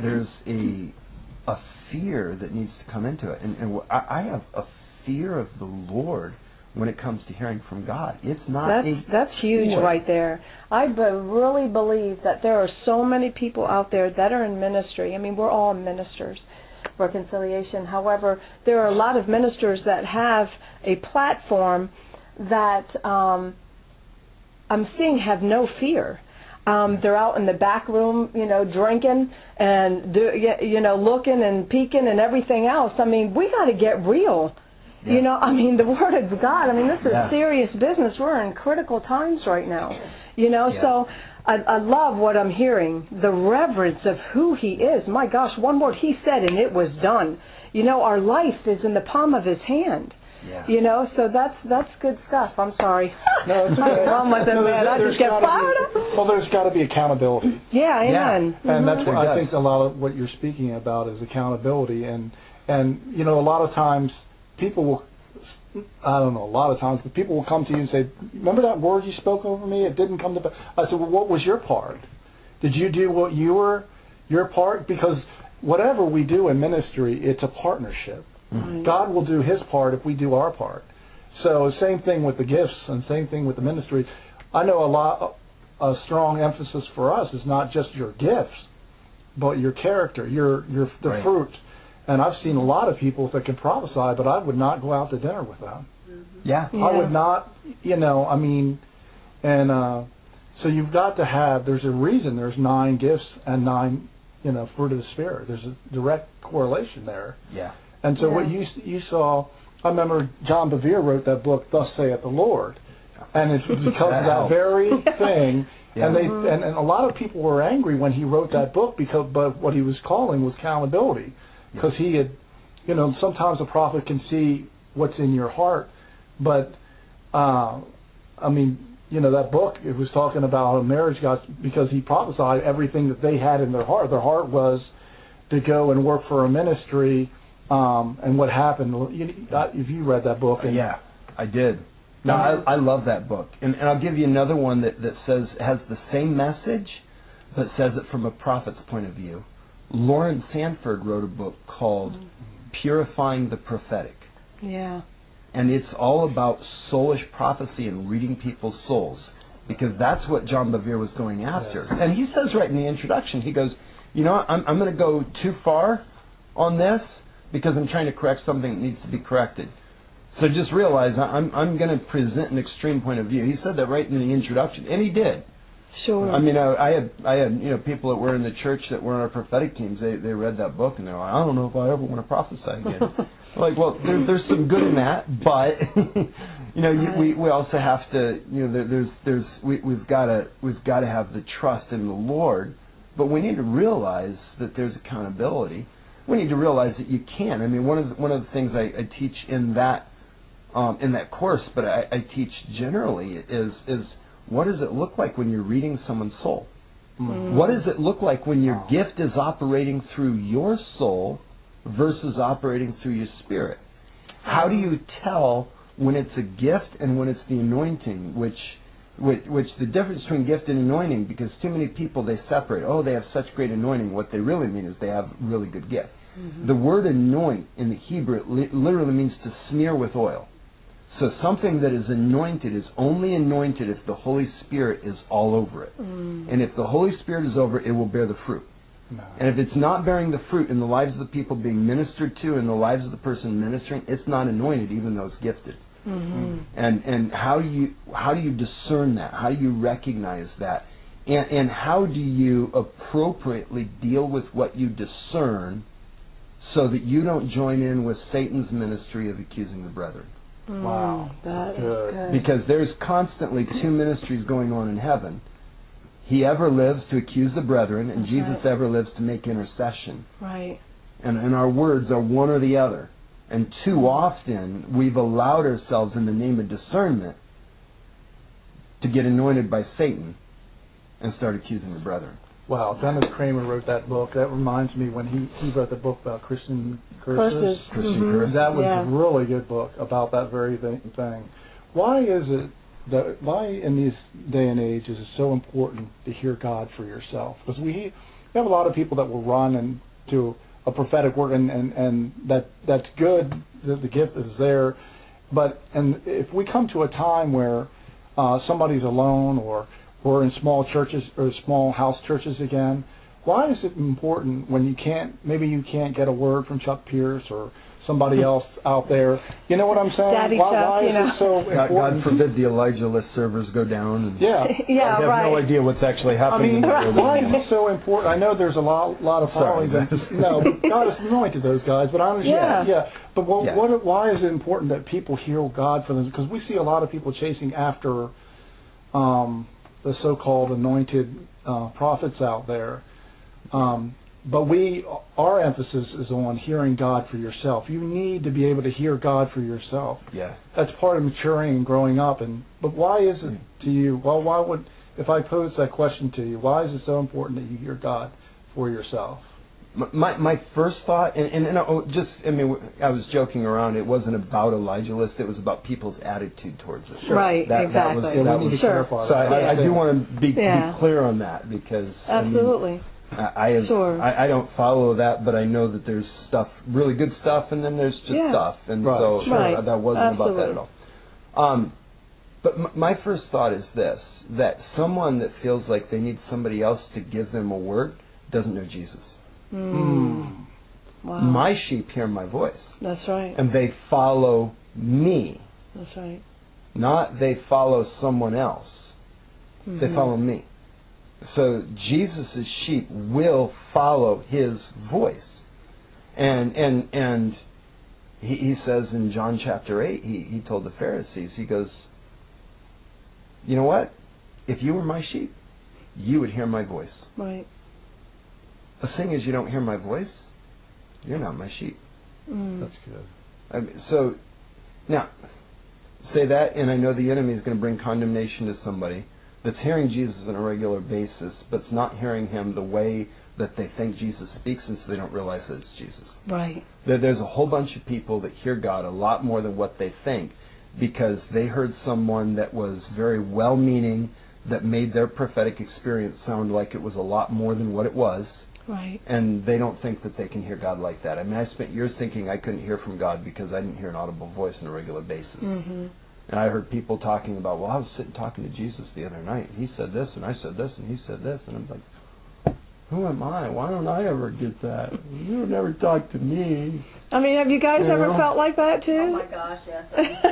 a fear that needs to come into it. And I have a fear of the Lord when it comes to hearing from God. It's not.
That's huge right there. I really believe that there are so many people out there that are in ministry. We're all ministers. Reconciliation. However, there are a lot of ministers that have a platform that I'm seeing have no fear. They're out in the back room, drinking and looking and peeking and everything else. We got to get real. Yeah. The Word of God. This is serious business. We're in critical times right now. So I love what I'm hearing. The reverence of who He is. My gosh, one word He said and it was done. Our life is in the palm of His hand.
Yeah.
You know, so that's good stuff. I'm sorry.
No, it's okay.
I just get fired up.
Well, there's got to be accountability.
Yeah, amen.
Yeah. And that's what I think a lot of what you're speaking about is accountability. And you know, a lot of times people will, I don't know, a lot of times, but people will come to you and say, remember that word you spoke over me? It didn't come to pass. I said, well, what was your part? Did you do what your part? Because whatever we do in ministry, it's a partnership. Mm-hmm. God will do His part if we do our part. So same thing with the gifts and same thing with the ministry. I know a strong emphasis for us is not just your gifts, but your character, the fruit. And I've seen a lot of people that can prophesy, but I would not go out to dinner with them.
Mm-hmm. Yeah.
I would not, you know, I mean, and so you've got to have, there's a reason there's 9 gifts and 9, you know, fruit of the Spirit. There's a direct correlation there.
Yeah.
And so what you saw, I remember John Bevere wrote that book, Thus Saith the Lord. And it's because of that very thing. Yeah. And a lot of people were angry when he wrote that book but what he was calling was accountability. Because he had, you know, sometimes a prophet can see what's in your heart. But, I mean, you know, that book, it was talking about a marriage guy because he prophesied everything that they had in their heart. Their heart was to go and work for a ministry. And what happened, if you read that book.
Yeah, I did. No, I love that book. And I'll give you another one that says, has the same message, but says it from a prophet's point of view. Lawrence Sanford wrote a book called Purifying the Prophetic.
Yeah.
And it's all about soulish prophecy and reading people's souls, because that's what John Bevere was going after. Yeah. And he says right in the introduction, he goes, you know, I'm going to go too far on this because I'm trying to correct something that needs to be corrected. So just realize I'm going to present an extreme point of view. He said that right in the introduction, and he did.
Sure.
I mean, I had you know, people that were in the church that were on our prophetic teams. They read that book and they're like, I don't know if I ever want to prophesy again. Like, well, there's some good in that, but you know, we also have to, you know, we've got to have the trust in the Lord, but we need to realize that there's accountability. We need to realize that you can. I mean, one of the things I teach in that course, but I teach generally is what does it look like when you're reading someone's soul? Mm. What does it look like when your gift is operating through your soul versus operating through your spirit? How do you tell when it's a gift and when it's the anointing, which the difference between gift and anointing, because too many people, they separate. Oh, they have such great anointing. What they really mean is they have really good gift. Mm-hmm. The word anoint in the Hebrew literally means to smear with oil. So something that is anointed is only anointed if the Holy Spirit is all over it. Mm. And if the Holy Spirit is over it, it will bear the fruit. No. And if it's not bearing the fruit in the lives of the people being ministered to and the lives of the person ministering, it's not anointed even though it's gifted. Mm-hmm. And how do you discern that? How do you recognize that? And how do you appropriately deal with what you discern so that you don't join in with Satan's ministry of accusing the brethren?
Wow. That is good.
Because there's constantly 2 ministries going on in heaven. He ever lives to accuse the brethren, and Jesus ever lives to make intercession.
Right.
And our words are one or the other. And too often, we've allowed ourselves in the name of discernment to get anointed by Satan and start accusing the brethren.
Wow, Dennis Kramer wrote that book. That reminds me when he wrote the book about Christian curses.
Christian curses.
That was a really good book about that very thing. Why is it why in this day and age is it so important to hear God for yourself? Because we have a lot of people that will run into a prophetic word, and that's good. The gift is there, and if we come to a time where somebody's alone or we're in small churches or small house churches again, why is it important when you can't get a word from Chuck Pierce or somebody else out there? You know what I'm saying?
Daddy
why is it so important?
God forbid the Elijah list servers go down. And
I have
no idea what's actually happening.
Why is it so important? I know there's a lot of following. No, God has anointed those guys, but I understand. But why is it important that people hear God for them? Because we see a lot of people chasing after the so-called anointed prophets out there. But our emphasis is on hearing God for yourself. You need to be able to hear God for yourself.
Yeah.
That's part of maturing and growing up. But why is it to you? Well, why would, if I pose that question to you, why is it so important that you hear God for yourself?
My first thought, and I was joking around. It wasn't about Elijah List. It was about people's attitude towards it.
Sure. Right. Exactly.
That was
sure.
So I do want to be clear on that, because
absolutely.
I don't follow that, but I know that there's stuff, really good stuff, and then there's just stuff, and so that wasn't about that at all. But my first thought is this: that someone that feels like they need somebody else to give them a word doesn't know Jesus.
Wow.
My sheep hear my voice.
That's right.
And they follow me.
That's right.
Not they follow someone else. They follow me. So Jesus' sheep will follow his voice. And he says in John chapter 8, he told the Pharisees, he goes, you know what? If you were my sheep, you would hear my voice.
Right.
The thing is, you don't hear my voice, you're not my sheep.
That's good.
So, now, say that, and I know the enemy is going to bring condemnation to somebody that's hearing Jesus on a regular basis, but it's not hearing him the way that they think Jesus speaks, and so they don't realize that it's Jesus.
Right.
There's a whole bunch of people that hear God a lot more than what they think, because they heard someone that was very well-meaning, that made their prophetic experience sound like it was a lot more than what it was.
Right.
And they don't think that they can hear God like that. I mean, I spent years thinking I couldn't hear from God because I didn't hear an audible voice on a regular basis. And I heard people talking about, well, I was sitting talking to Jesus the other night, and he said this, and I said this, and he said this, and I'm like, who am I? Why don't I ever get that? You never talk to me.
I mean, have you guys ever felt like that too?
Oh my gosh, yes.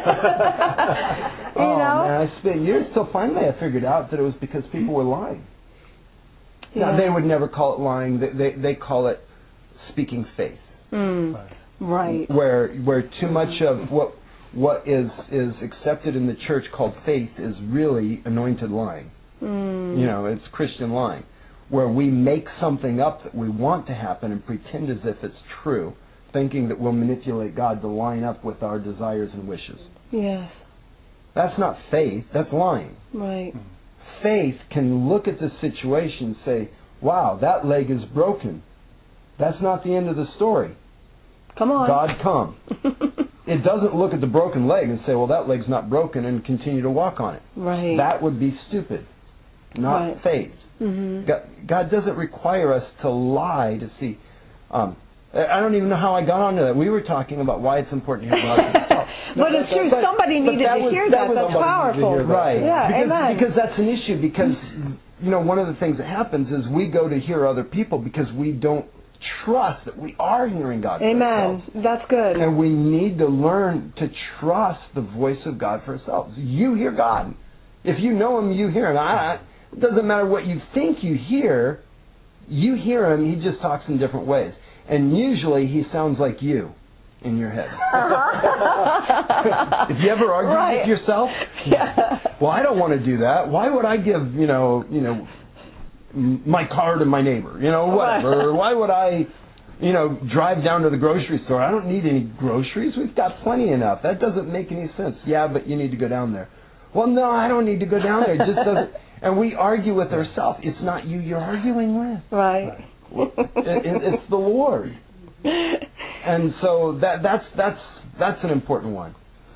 Man, I spent years till finally I figured out that it was because people were lying. Now, they would never call it lying. They call it speaking faith.
Right.
Where too much of what is accepted in the church called faith is really anointed lying. It's Christian lying, where we make something up that we want to happen and pretend as if it's true, thinking that we'll manipulate God to line up with our desires and wishes.
Yes.
That's not faith. That's lying.
Right.
Faith can look at the situation and say, wow, that leg is broken. That's not the end of the story.
Come on.
God, come. It doesn't look at the broken leg and say, well, that leg's not broken, and continue to walk on it.
Right.
That would be stupid, not faith. God doesn't require us to lie to see. I don't even know how I got onto that. We were talking about why it's important to hear God.
But it's true. Somebody needed to hear that. That's powerful.
Right.
Yeah, amen.
Because that's an issue. Because, one of the things that happens is we go to hear other people because we don't trust that we are hearing God.
Amen. That's good.
And we need to learn to trust the voice of God for ourselves. You hear God. If you know Him, you hear Him. It doesn't matter what you think you hear Him. He just talks in different ways. And usually He sounds like you in your head. If you ever argue with yourself, well, I don't want to do that. Why would I give, my car to my neighbor, whatever. Or why would I, drive down to the grocery store? I don't need any groceries. We've got plenty enough. That doesn't make any sense. Yeah, but you need to go down there. Well, no, I don't need to go down there. It just doesn't. And we argue with ourselves. It's not you you're arguing with.
Right.
It's the Lord. And so that's an important one.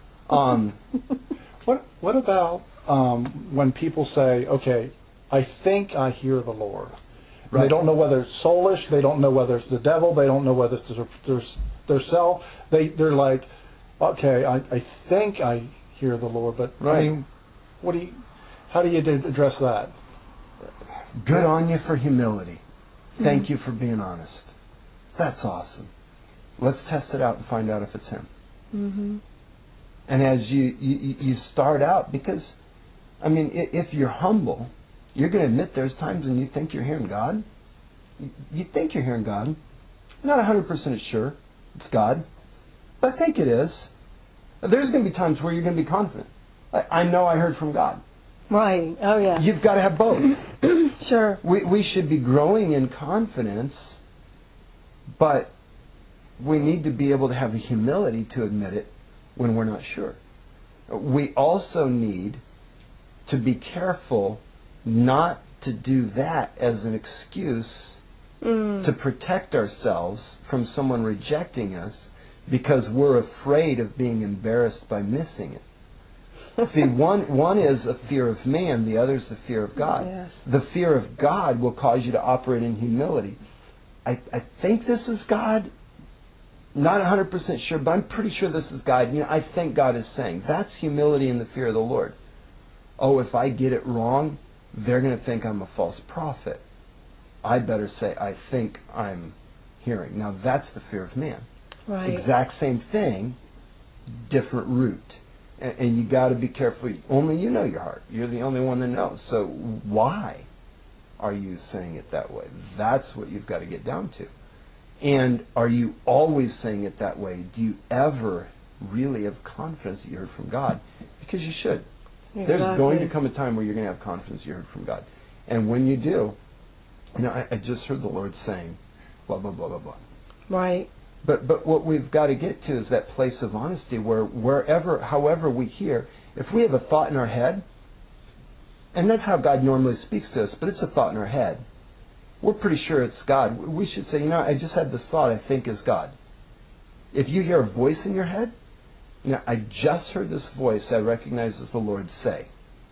What about when people say, okay, I think I hear the Lord. Right. They don't know whether it's soulish. They don't know whether it's the devil. They don't know whether it's their self. They're like, okay, I think I hear the Lord, but I mean, how do you address that?
Good on you for humility. Thank you for being honest. That's awesome. Let's test it out and find out if it's Him. And as you start out, because, if you're humble, you're going to admit there's times when you think you're hearing God. You think you're hearing God. Not 100% sure it's God, but I think it is. There's going to be times where you're going to be confident. I know I heard from God.
Right. Oh, yeah.
You've got to have both.
Sure.
We should be growing in confidence But we need to be able to have the humility to admit it when we're not sure. We also need to be careful not to do that as an excuse to protect ourselves from someone rejecting us because we're afraid of being embarrassed by missing it. See, one is a fear of man, the other is the fear of God.
Yes.
The fear of God will cause you to operate in humility. I think this is God. Not 100% sure, but I'm pretty sure this is God. I think God is saying. That's humility in the fear of the Lord. Oh, if I get it wrong, they're going to think I'm a false prophet. I better say, I think I'm hearing. Now, that's the fear of man.
Right.
Exact same thing, different root. And you got to be careful. Only you know your heart. You're the only one that knows. So why are you saying it that way? That's what you've got to get down to. And are you always saying it that way? Do you ever really have confidence that you heard from God? Because you should.
Exactly.
There's going to come a time where you're going to have confidence you heard from God. And when you do, I just heard the Lord saying, blah, blah, blah, blah, blah.
Right.
But what we've got to get to is that place of honesty where however we hear, if we have a thought in our head, and that's how God normally speaks to us, but it's a thought in our head, we're pretty sure it's God. We should say, I just had this thought I think is God. If you hear a voice in your head, I just heard this voice I recognize as the Lord say.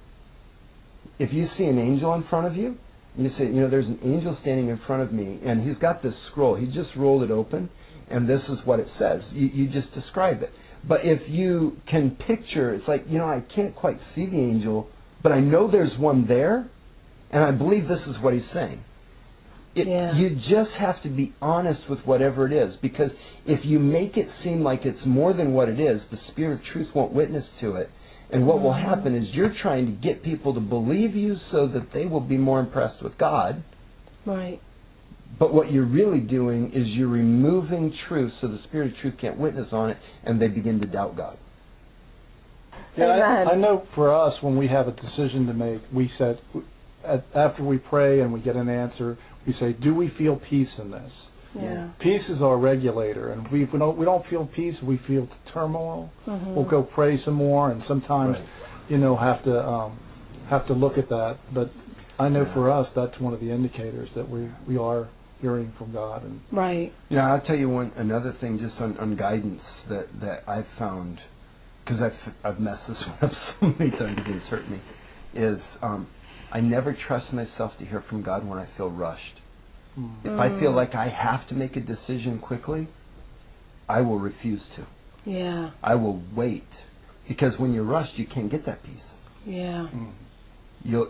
If you see an angel in front of you, and you say, there's an angel standing in front of me, and he's got this scroll. He just rolled it open, and this is what it says. You just describe it. But if you can picture, it's like, I can't quite see the angel, but I know there's one there, and I believe this is what he's saying. You just have to be honest with whatever it is, because if you make it seem like it's more than what it is, the Spirit of truth won't witness to it. And what will happen is you're trying to get people to believe you so that they will be more impressed with God.
Right.
But what you're really doing is you're removing truth so the Spirit of truth can't witness on it, and they begin to doubt God.
Yeah, I know for us, when we have a decision to make, we said, after we pray and we get an answer, we say, do we feel peace in this?
Yeah.
Peace is our regulator, and if we don't feel peace, we feel turmoil. We'll go pray some more, and sometimes, have to look at that. But I know for us, that's one of the indicators that we are hearing from God. And
right.
I'll tell you another thing just on guidance that I've found, because I've messed this one up so many times and it's hurt me, is I never trust myself to hear from God when I feel rushed. If I feel like I have to make a decision quickly, I will refuse to.
Yeah.
I will wait, because when you're rushed, you can't get that peace.
Yeah.
You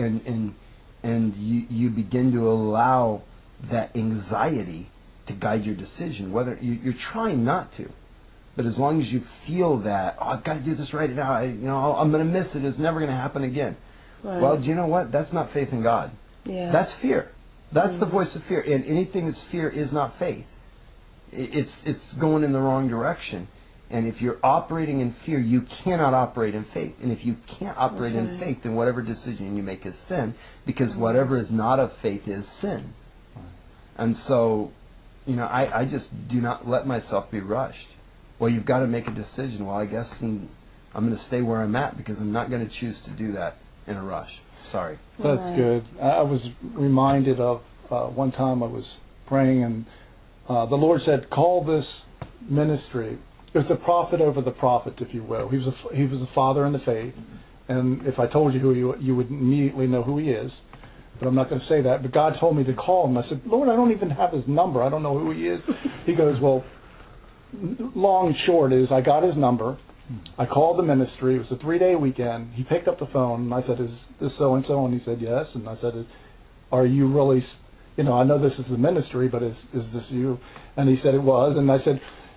begin to allow that anxiety to guide your decision. Whether you're trying not to, but as long as you feel that, I've got to do this right now. I'm going to miss it. It's never going to happen again.
Right.
Well, do you know what? That's not faith in God.
Yeah.
That's fear. That's the voice of fear. And anything that's fear is not faith. It's going in the wrong direction. And if you're operating in fear, you cannot operate in faith. And if you can't operate in faith, then whatever decision you make is sin, because whatever is not of faith is sin. And so, I just do not let myself be rushed. Well, you've got to make a decision. Well, I guess I'm going to stay where I'm at, because I'm not going to choose to do that in a rush. Sorry.
That's good. I was reminded of one time I was praying, and the Lord said, call this ministry. It was the prophet over the prophet, if you will. He was a father in the faith, and if I told you who you would immediately know who he is. But I'm not going to say that. But God told me to call him. I said, Lord, I don't even have his number. I don't know who he is. He goes, well, long and short is I got his number. I called the ministry. It was a 3-day weekend. He picked up the phone, and I said, is this so-and-so? And he said, yes. And I said, are you really, I know this is the ministry, but is this you? And he said it was. And I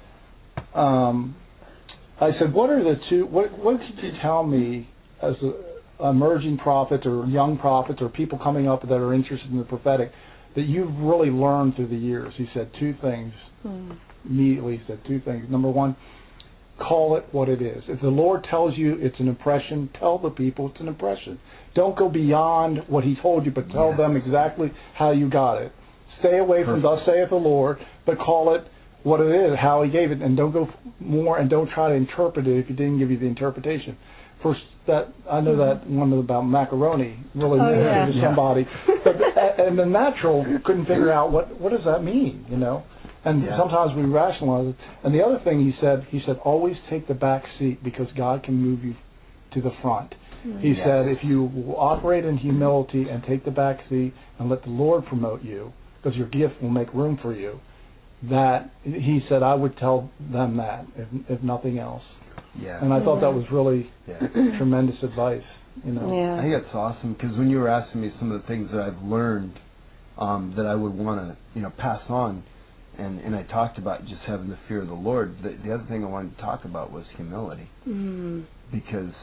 said, what are the two, what did you tell me as an emerging prophet or young prophets or people coming up that are interested in the prophetic that you've really learned through the years? He said two things. Immediately he said two things. Number one, call it what it is. If the Lord tells you it's an impression, tell the people it's an impression. Don't go beyond what he told you, but tell them exactly how you got it. stay away from thus saith the Lord, but call it what it is, how He gave it, and don't go more, and don't try to interpret it if He didn't give you the interpretation. First, that I know that one about macaroni really to somebody, but and the natural couldn't figure out what does that mean, And sometimes we rationalize it. And the other thing he said, always take the back seat because God can move you to the front. He said, if you will operate in humility and take the back seat and let the Lord promote you, because your gift will make room for you, that he said I would tell them that, if nothing else.
Yeah.
And I thought that was really tremendous advice.
I think it's awesome because when you were asking me some of the things that I've learned that I would want to pass on, and I talked about just having the fear of the Lord. The other thing I wanted to talk about was humility, because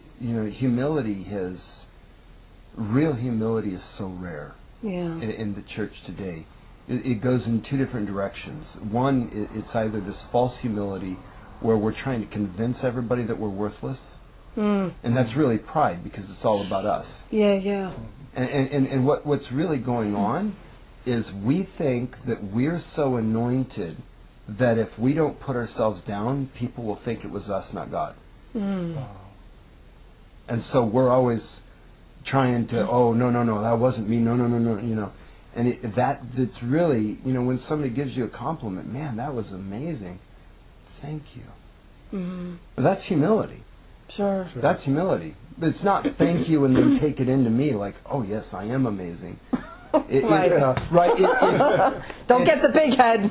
real humility is so rare in the church today. It goes in two different directions. One, it's either this false humility where we're trying to convince everybody that we're worthless, and that's really pride because it's all about us. And what's really going on is we think that we're so anointed that if we don't put ourselves down, people will think it was us, not God. And so we're always trying to, no, that wasn't me, no. And it's really, when somebody gives you a compliment, man, that was amazing. Thank you. But that's humility.
Sure.
That's humility. But it's not thank you and then take it into me like, oh yes, I am amazing.
Right. Don't get the big head.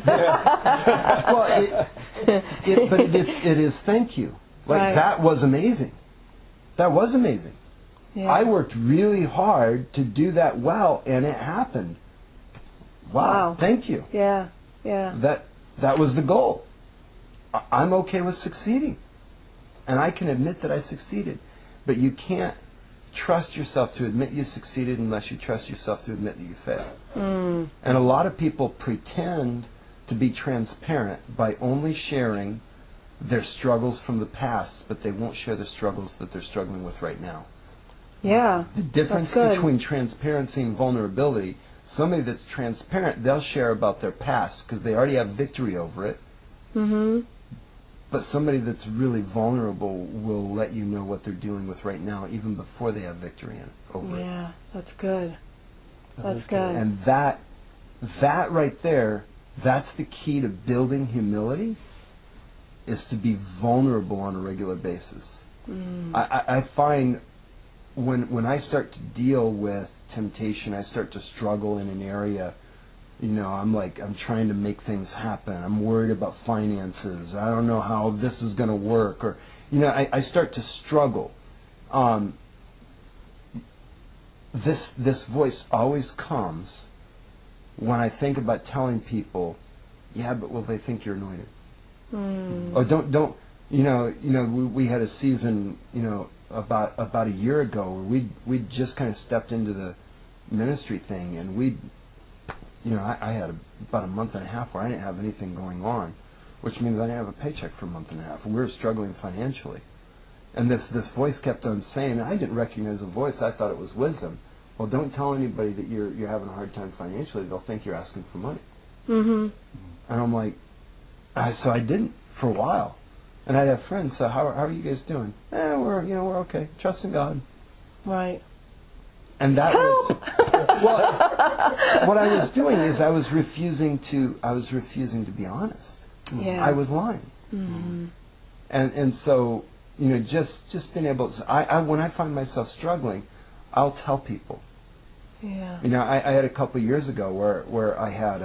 But it is thank you. Like that was amazing. That was amazing. Yeah. I worked really hard to do that well, and it happened. Wow. Thank you.
Yeah.
That was the goal. I'm okay with succeeding, and I can admit that I succeeded. But you can't trust yourself to admit you succeeded unless you trust yourself to admit that you failed. And a lot of people pretend to be transparent by only sharing their struggles from the past, but they won't share the struggles that they're struggling with right now.
Yeah.
The difference between transparency and vulnerability, somebody that's transparent, they'll share about their past because they already have victory over it. But somebody that's really vulnerable will let you know what they're dealing with right now, even before they have victory over it.
Yeah, that's good. That's good. And
that right there, that's the key to building humility, is to be vulnerable on a regular basis. I find when I start to deal with temptation, I start to struggle in an area. I'm trying to make things happen. I'm worried about finances. I don't know how this is going to work. Or, I start to struggle. This voice always comes when I think about telling people, yeah, but will they think you're anointed? Or don't. We had a season, about a year ago where we just kind of stepped into the ministry thing, and I had about a month and a half where I didn't have anything going on, which means I didn't have a paycheck for a month and a half. We were struggling financially. And this voice kept on saying, I didn't recognize the voice, I thought it was wisdom. Well, don't tell anybody that you're having a hard time financially, they'll think you're asking for money. And I'm like, so I didn't for a while. And I'd have friends, so how are you guys doing? We're okay. Trust in God.
Right.
And that was what I was doing is I was refusing to be honest. I was lying. And so just being able to when I find myself struggling, I'll tell people. I had a couple of years ago where I had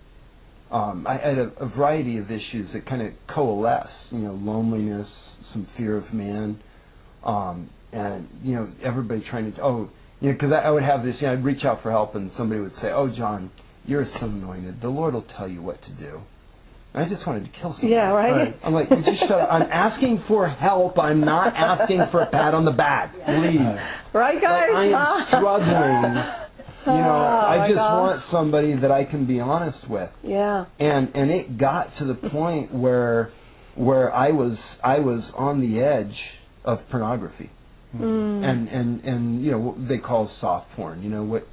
a variety of issues that kind of coalesced. Loneliness, some fear of man, and everybody trying to because I would have this, I'd reach out for help and somebody would say, oh, John, you're so anointed. The Lord will tell you what to do. And I just wanted to kill somebody.
Yeah, right?
I'm like, just shut up. I'm asking for help. I'm not asking for a pat on the back. Please.
Right, guys?
I am struggling. I just want somebody that I can be honest with.
Yeah.
And it got to the point where I was on the edge of pornography. And they call soft porn,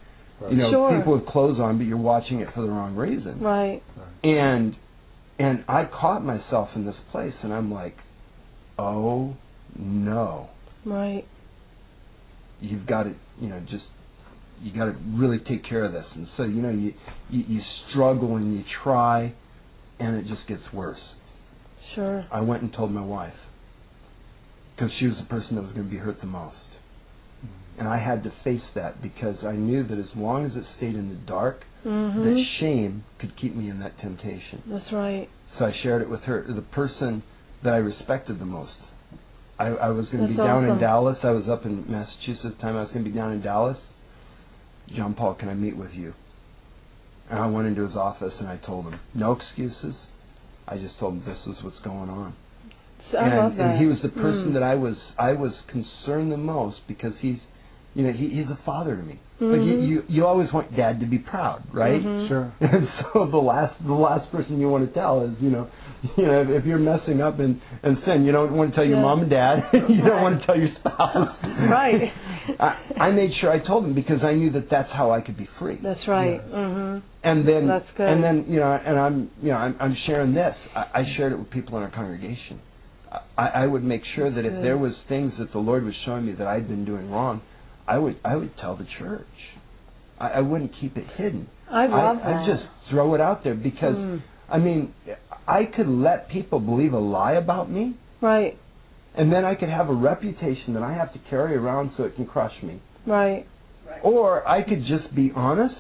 You know,
Sure.
people with clothes on, but you're watching it for the wrong reason.
Right.
And I caught myself in this place, and I'm like, oh no.
Right.
You've got to, you got to really take care of this. And so, you struggle and you try, and it just gets worse.
Sure.
I went and told my wife, because she was the person that was going to be hurt the most. And I had to face that, because I knew that as long as it stayed in the dark, that shame could keep me in that temptation.
That's right.
So I shared it with her, the person that I respected the most. I was going to be
That's
down in
awesome.
Dallas. I was up in Massachusetts at the time. I was going to be down in Dallas. John Paul, can I meet with you? And I went into his office and I told him, no excuses. I just told him this is what's going on.
I love that.
And he was the person that I was concerned the most, because he's a father to me. But you always want Dad to be proud, right?
Sure.
And so the last person you want to tell is, if you're messing up and sin, you don't want to tell your mom and dad. You don't want to tell your spouse.
Right.
I made sure I told him, because I knew that that's how I could be free.
That's right.
And then,
That's good.
and then, I'm sharing this. I shared it with people in our congregation. I would make sure that if there was things that the Lord was showing me that I'd been doing wrong, I would tell the church. I wouldn't keep it hidden.
I love that.
I'd just throw it out there, because, I could let people believe a lie about me.
Right.
And then I could have a reputation that I have to carry around so it can crush me.
Right.
Or I could just be honest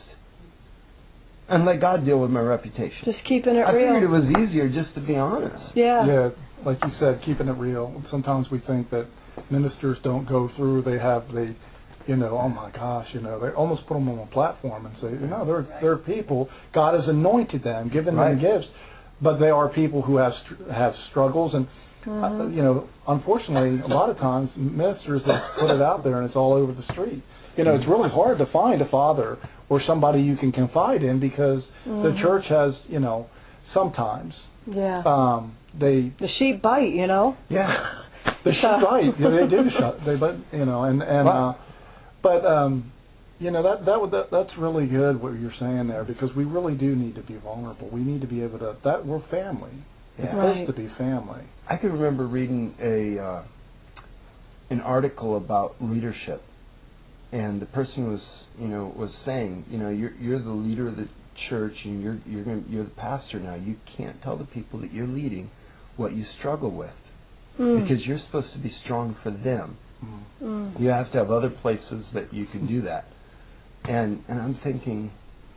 and let God deal with my reputation.
Just keeping it
I
real.
figured it was easier just to be honest.
Yeah.
Yeah, like you said, keeping it real. Sometimes we think that ministers don't go through. They oh my gosh, they almost put them on a platform and say, they're people. God has anointed them, given them gifts, but they are people who have struggles. And unfortunately, a lot of times ministers have put it out there and it's all over the street. It's really hard to find a father or somebody you can confide in, because the church has, sometimes the sheep bite.
Yeah.
The sheep bite. They do. That's really good what you're saying there, because we really do need to be vulnerable. We need to be able to. We're family. It's supposed to be family.
I can remember reading an article about leadership, and the person was saying, you're the leader of the church, and you're the pastor now. You can't tell the people that you're leading what you struggle with, because you're supposed to be strong for them. You have to have other places that you can do that. And I'm thinking,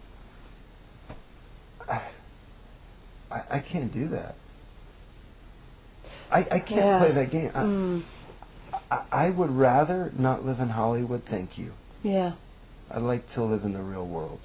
I can't do that. I can't play that game. I would rather not live in Hollywood, thank you.
Yeah.
I'd like to live in the real world.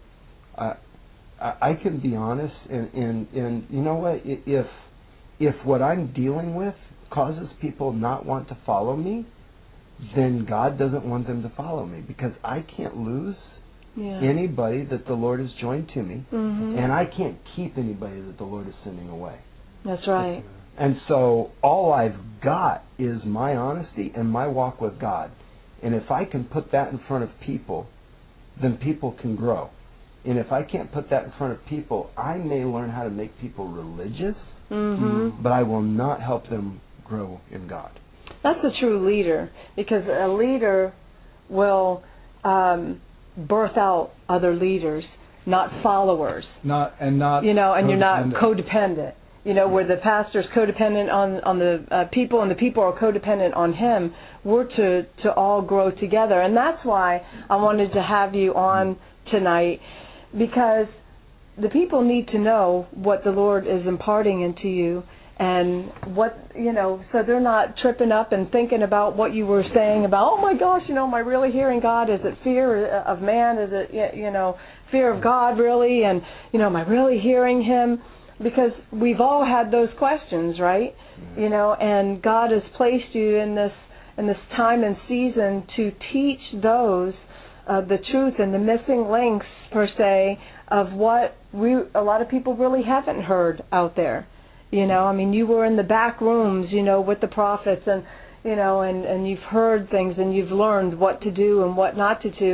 I can be honest, and you know what? If what I'm dealing with causes people not want to follow me, then God doesn't want them to follow me, because I can't lose anybody that the Lord has joined to me, and I can't keep anybody that the Lord is sending away.
That's right.
And so all I've got is my honesty and my walk with God. And if I can put that in front of people, then people can grow. And if I can't put that in front of people, I may learn how to make people religious, but I will not help them grow in God.
That's a true leader, because a leader will birth out other leaders, not followers. And you're not codependent. Where the pastor's codependent on the people, and the people are codependent on him. We're to all grow together, and that's why I wanted to have you on tonight, because the people need to know what the Lord is imparting into you. And so they're not tripping up and thinking about what you were saying about, oh my gosh, am I really hearing God? Is it fear of man? Is it, fear of God really? And, am I really hearing Him? Because we've all had those questions, right? And God has placed you in this time and season to teach those the truth and the missing links, per se, of what a lot of people really haven't heard out there. You were in the back rooms, with the prophets, and and you've heard things, and you've learned what to do and what not to do.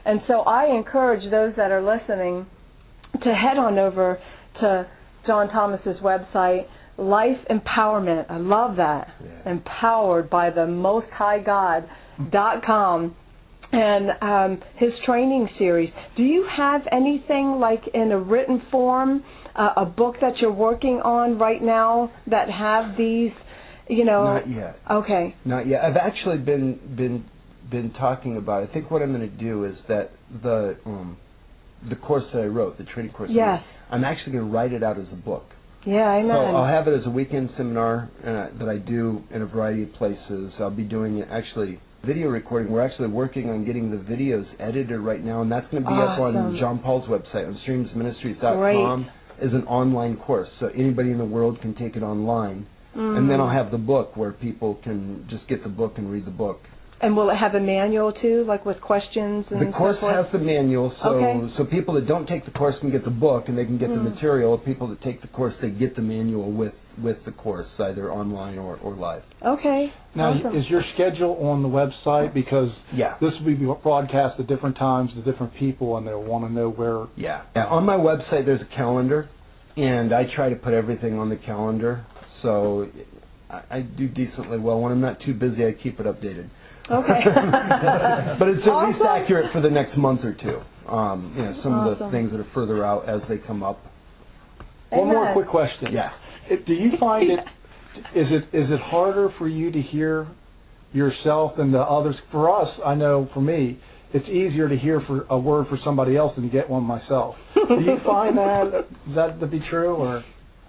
And so I encourage those that are listening to head on over to John Thomas's website, Life Empowerment. I love that. Yeah. Empowered by the Most High God.com. And his training series. Do you have anything like in a written form, a book that you're working on right now that have these,
Not yet.
Okay.
Not yet. I've actually been talking about it. I think what I'm going to do is that the course that I wrote, the training course,
yes,
I'm actually going to write it out as a book.
Yeah, amen.
So I'll have it as a weekend seminar that I do in a variety of places. I'll be doing it actually video recording. We're actually working on getting the videos edited right now, and that's going to be up on John Paul's website on streamsministries.com as an online course, so anybody in the world can take it online. And then I'll have the book where people can just get the book and read the book.
And will it have a manual too, like with questions and
the course
so forth?
has the manual, so people that don't take the course can get the book and they can get the material. People that take the course, they get the manual with the course, either online or live.
Okay.
Now, is your schedule on the website? Because this will be broadcast at different times to different people, and they'll want to know where.
Yeah. On my website, there's a calendar, and I try to put everything on the calendar. So I do decently well. When I'm not too busy, I keep it updated.
Okay.
But it's at least accurate for the next month or two. Some of the things that are further out as they come up.
One more quick question.
Yeah.
Do you find is it harder for you to hear yourself than the others? For us, I know for me, it's easier to hear for a word for somebody else than to get one myself. Do you find that to be true, or?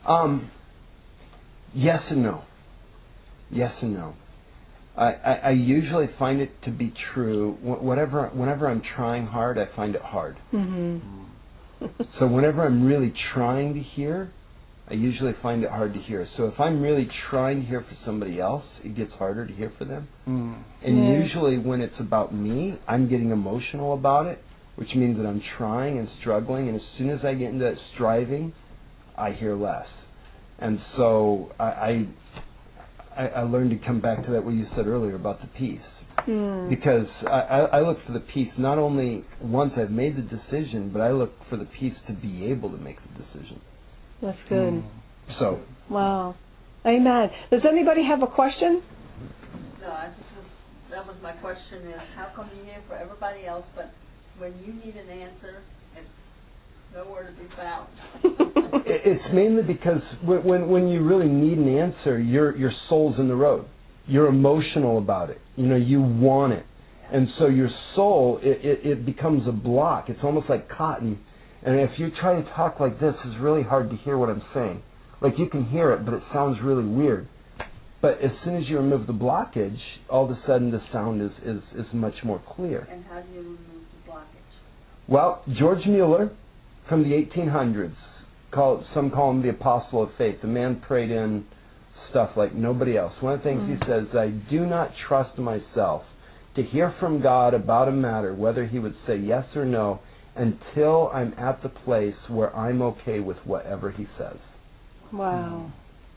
Yes and no. Yes and no. I usually find it to be true. Whenever I'm trying hard, I find it hard. Mm-hmm. So whenever I'm really trying to hear, I usually find it hard to hear. So if I'm really trying to hear for somebody else, it gets harder to hear for them. And usually when it's about me, I'm getting emotional about it, which means that I'm trying and struggling. And as soon as I get into that striving, I hear less. And so I learned to come back to that what you said earlier about the peace. Because I look for the peace not only once I've made the decision, but I look for the peace to be able to make the decision.
That's good.
So.
Wow. Amen. Does anybody have a question?
No, that was my question is, how come you hear for everybody else, but when you need an answer, it's nowhere to be found?
It's mainly because when you really need an answer, your soul's in the road. You're emotional about it. You want it. And so your soul, it becomes a block. It's almost like cotton. And if you try to talk like this, it's really hard to hear what I'm saying. Like you can hear it, but it sounds really weird. But as soon as you remove the blockage, all of a sudden the sound is much more clear.
And how do you remove the blockage?
Well, George Mueller from the 1800s, some call him the apostle of faith. The man prayed in stuff like nobody else. One of the things he says, I do not trust myself to hear from God about a matter, whether he would say yes or no, until I'm at the place where I'm okay with whatever he says.
Wow.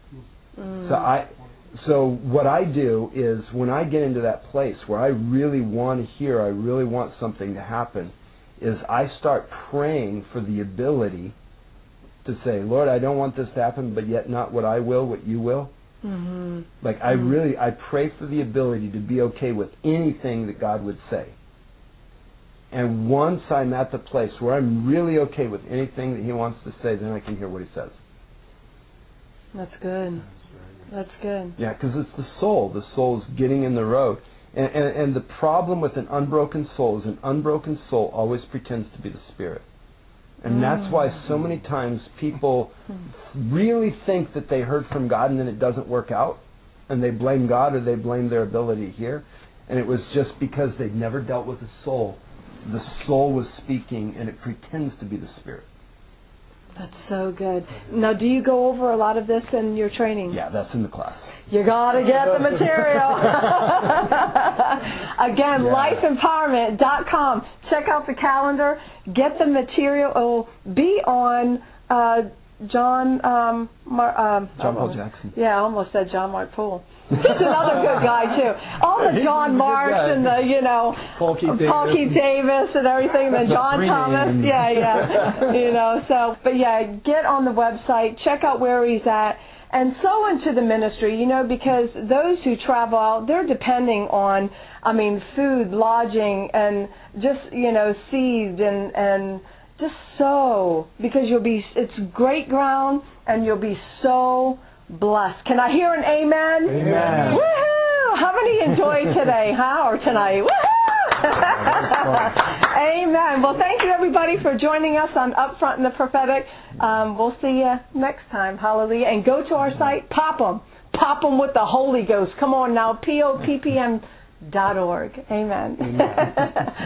So what I do is when I get into that place where I really want to hear, I really want something to happen, is I start praying for the ability to say, Lord, I don't want this to happen, but yet not what I will, what you will. Like I pray for the ability to be okay with anything that God would say. And once I'm at the place where I'm really okay with anything that he wants to say, then I can hear what he says.
That's good. That's good.
Yeah, because it's the soul. The soul is getting in the road. And the problem with an unbroken soul is an unbroken soul always pretends to be the spirit. And that's why so many times people really think that they heard from God and then it doesn't work out. And they blame God or they blame their ability to hear. And it was just because they'd never dealt with the soul. The soul was speaking and it pretends to be the spirit.
That's so good. Now, do you go over a lot of this in your training?
Yeah, that's in the class.
You got to get the material. Again, lifeempowerment.com. Check out the calendar. Get the material. It will be on John
Paul Jackson.
Yeah, I almost said John Mark Poole. He's another good guy too. All the John Marks and the
Paul Keith
Davis and everything. Then John Thomas. Yeah. So, but yeah, get on the website, check out where he's at, and sow into the ministry. Because those who travel out, they're depending on, food, lodging, and just seed and just sow, because it's great ground and you'll be so blessed. Can I hear an amen?
Amen.
Woohoo! How many enjoyed today, or tonight? Woohoo! Amen. Well, thank you everybody for joining us on Upfront in the Prophetic. We'll see you next time. Hallelujah. And go to our site, pop them with the Holy Ghost. Come on now, POPPM.org. Amen.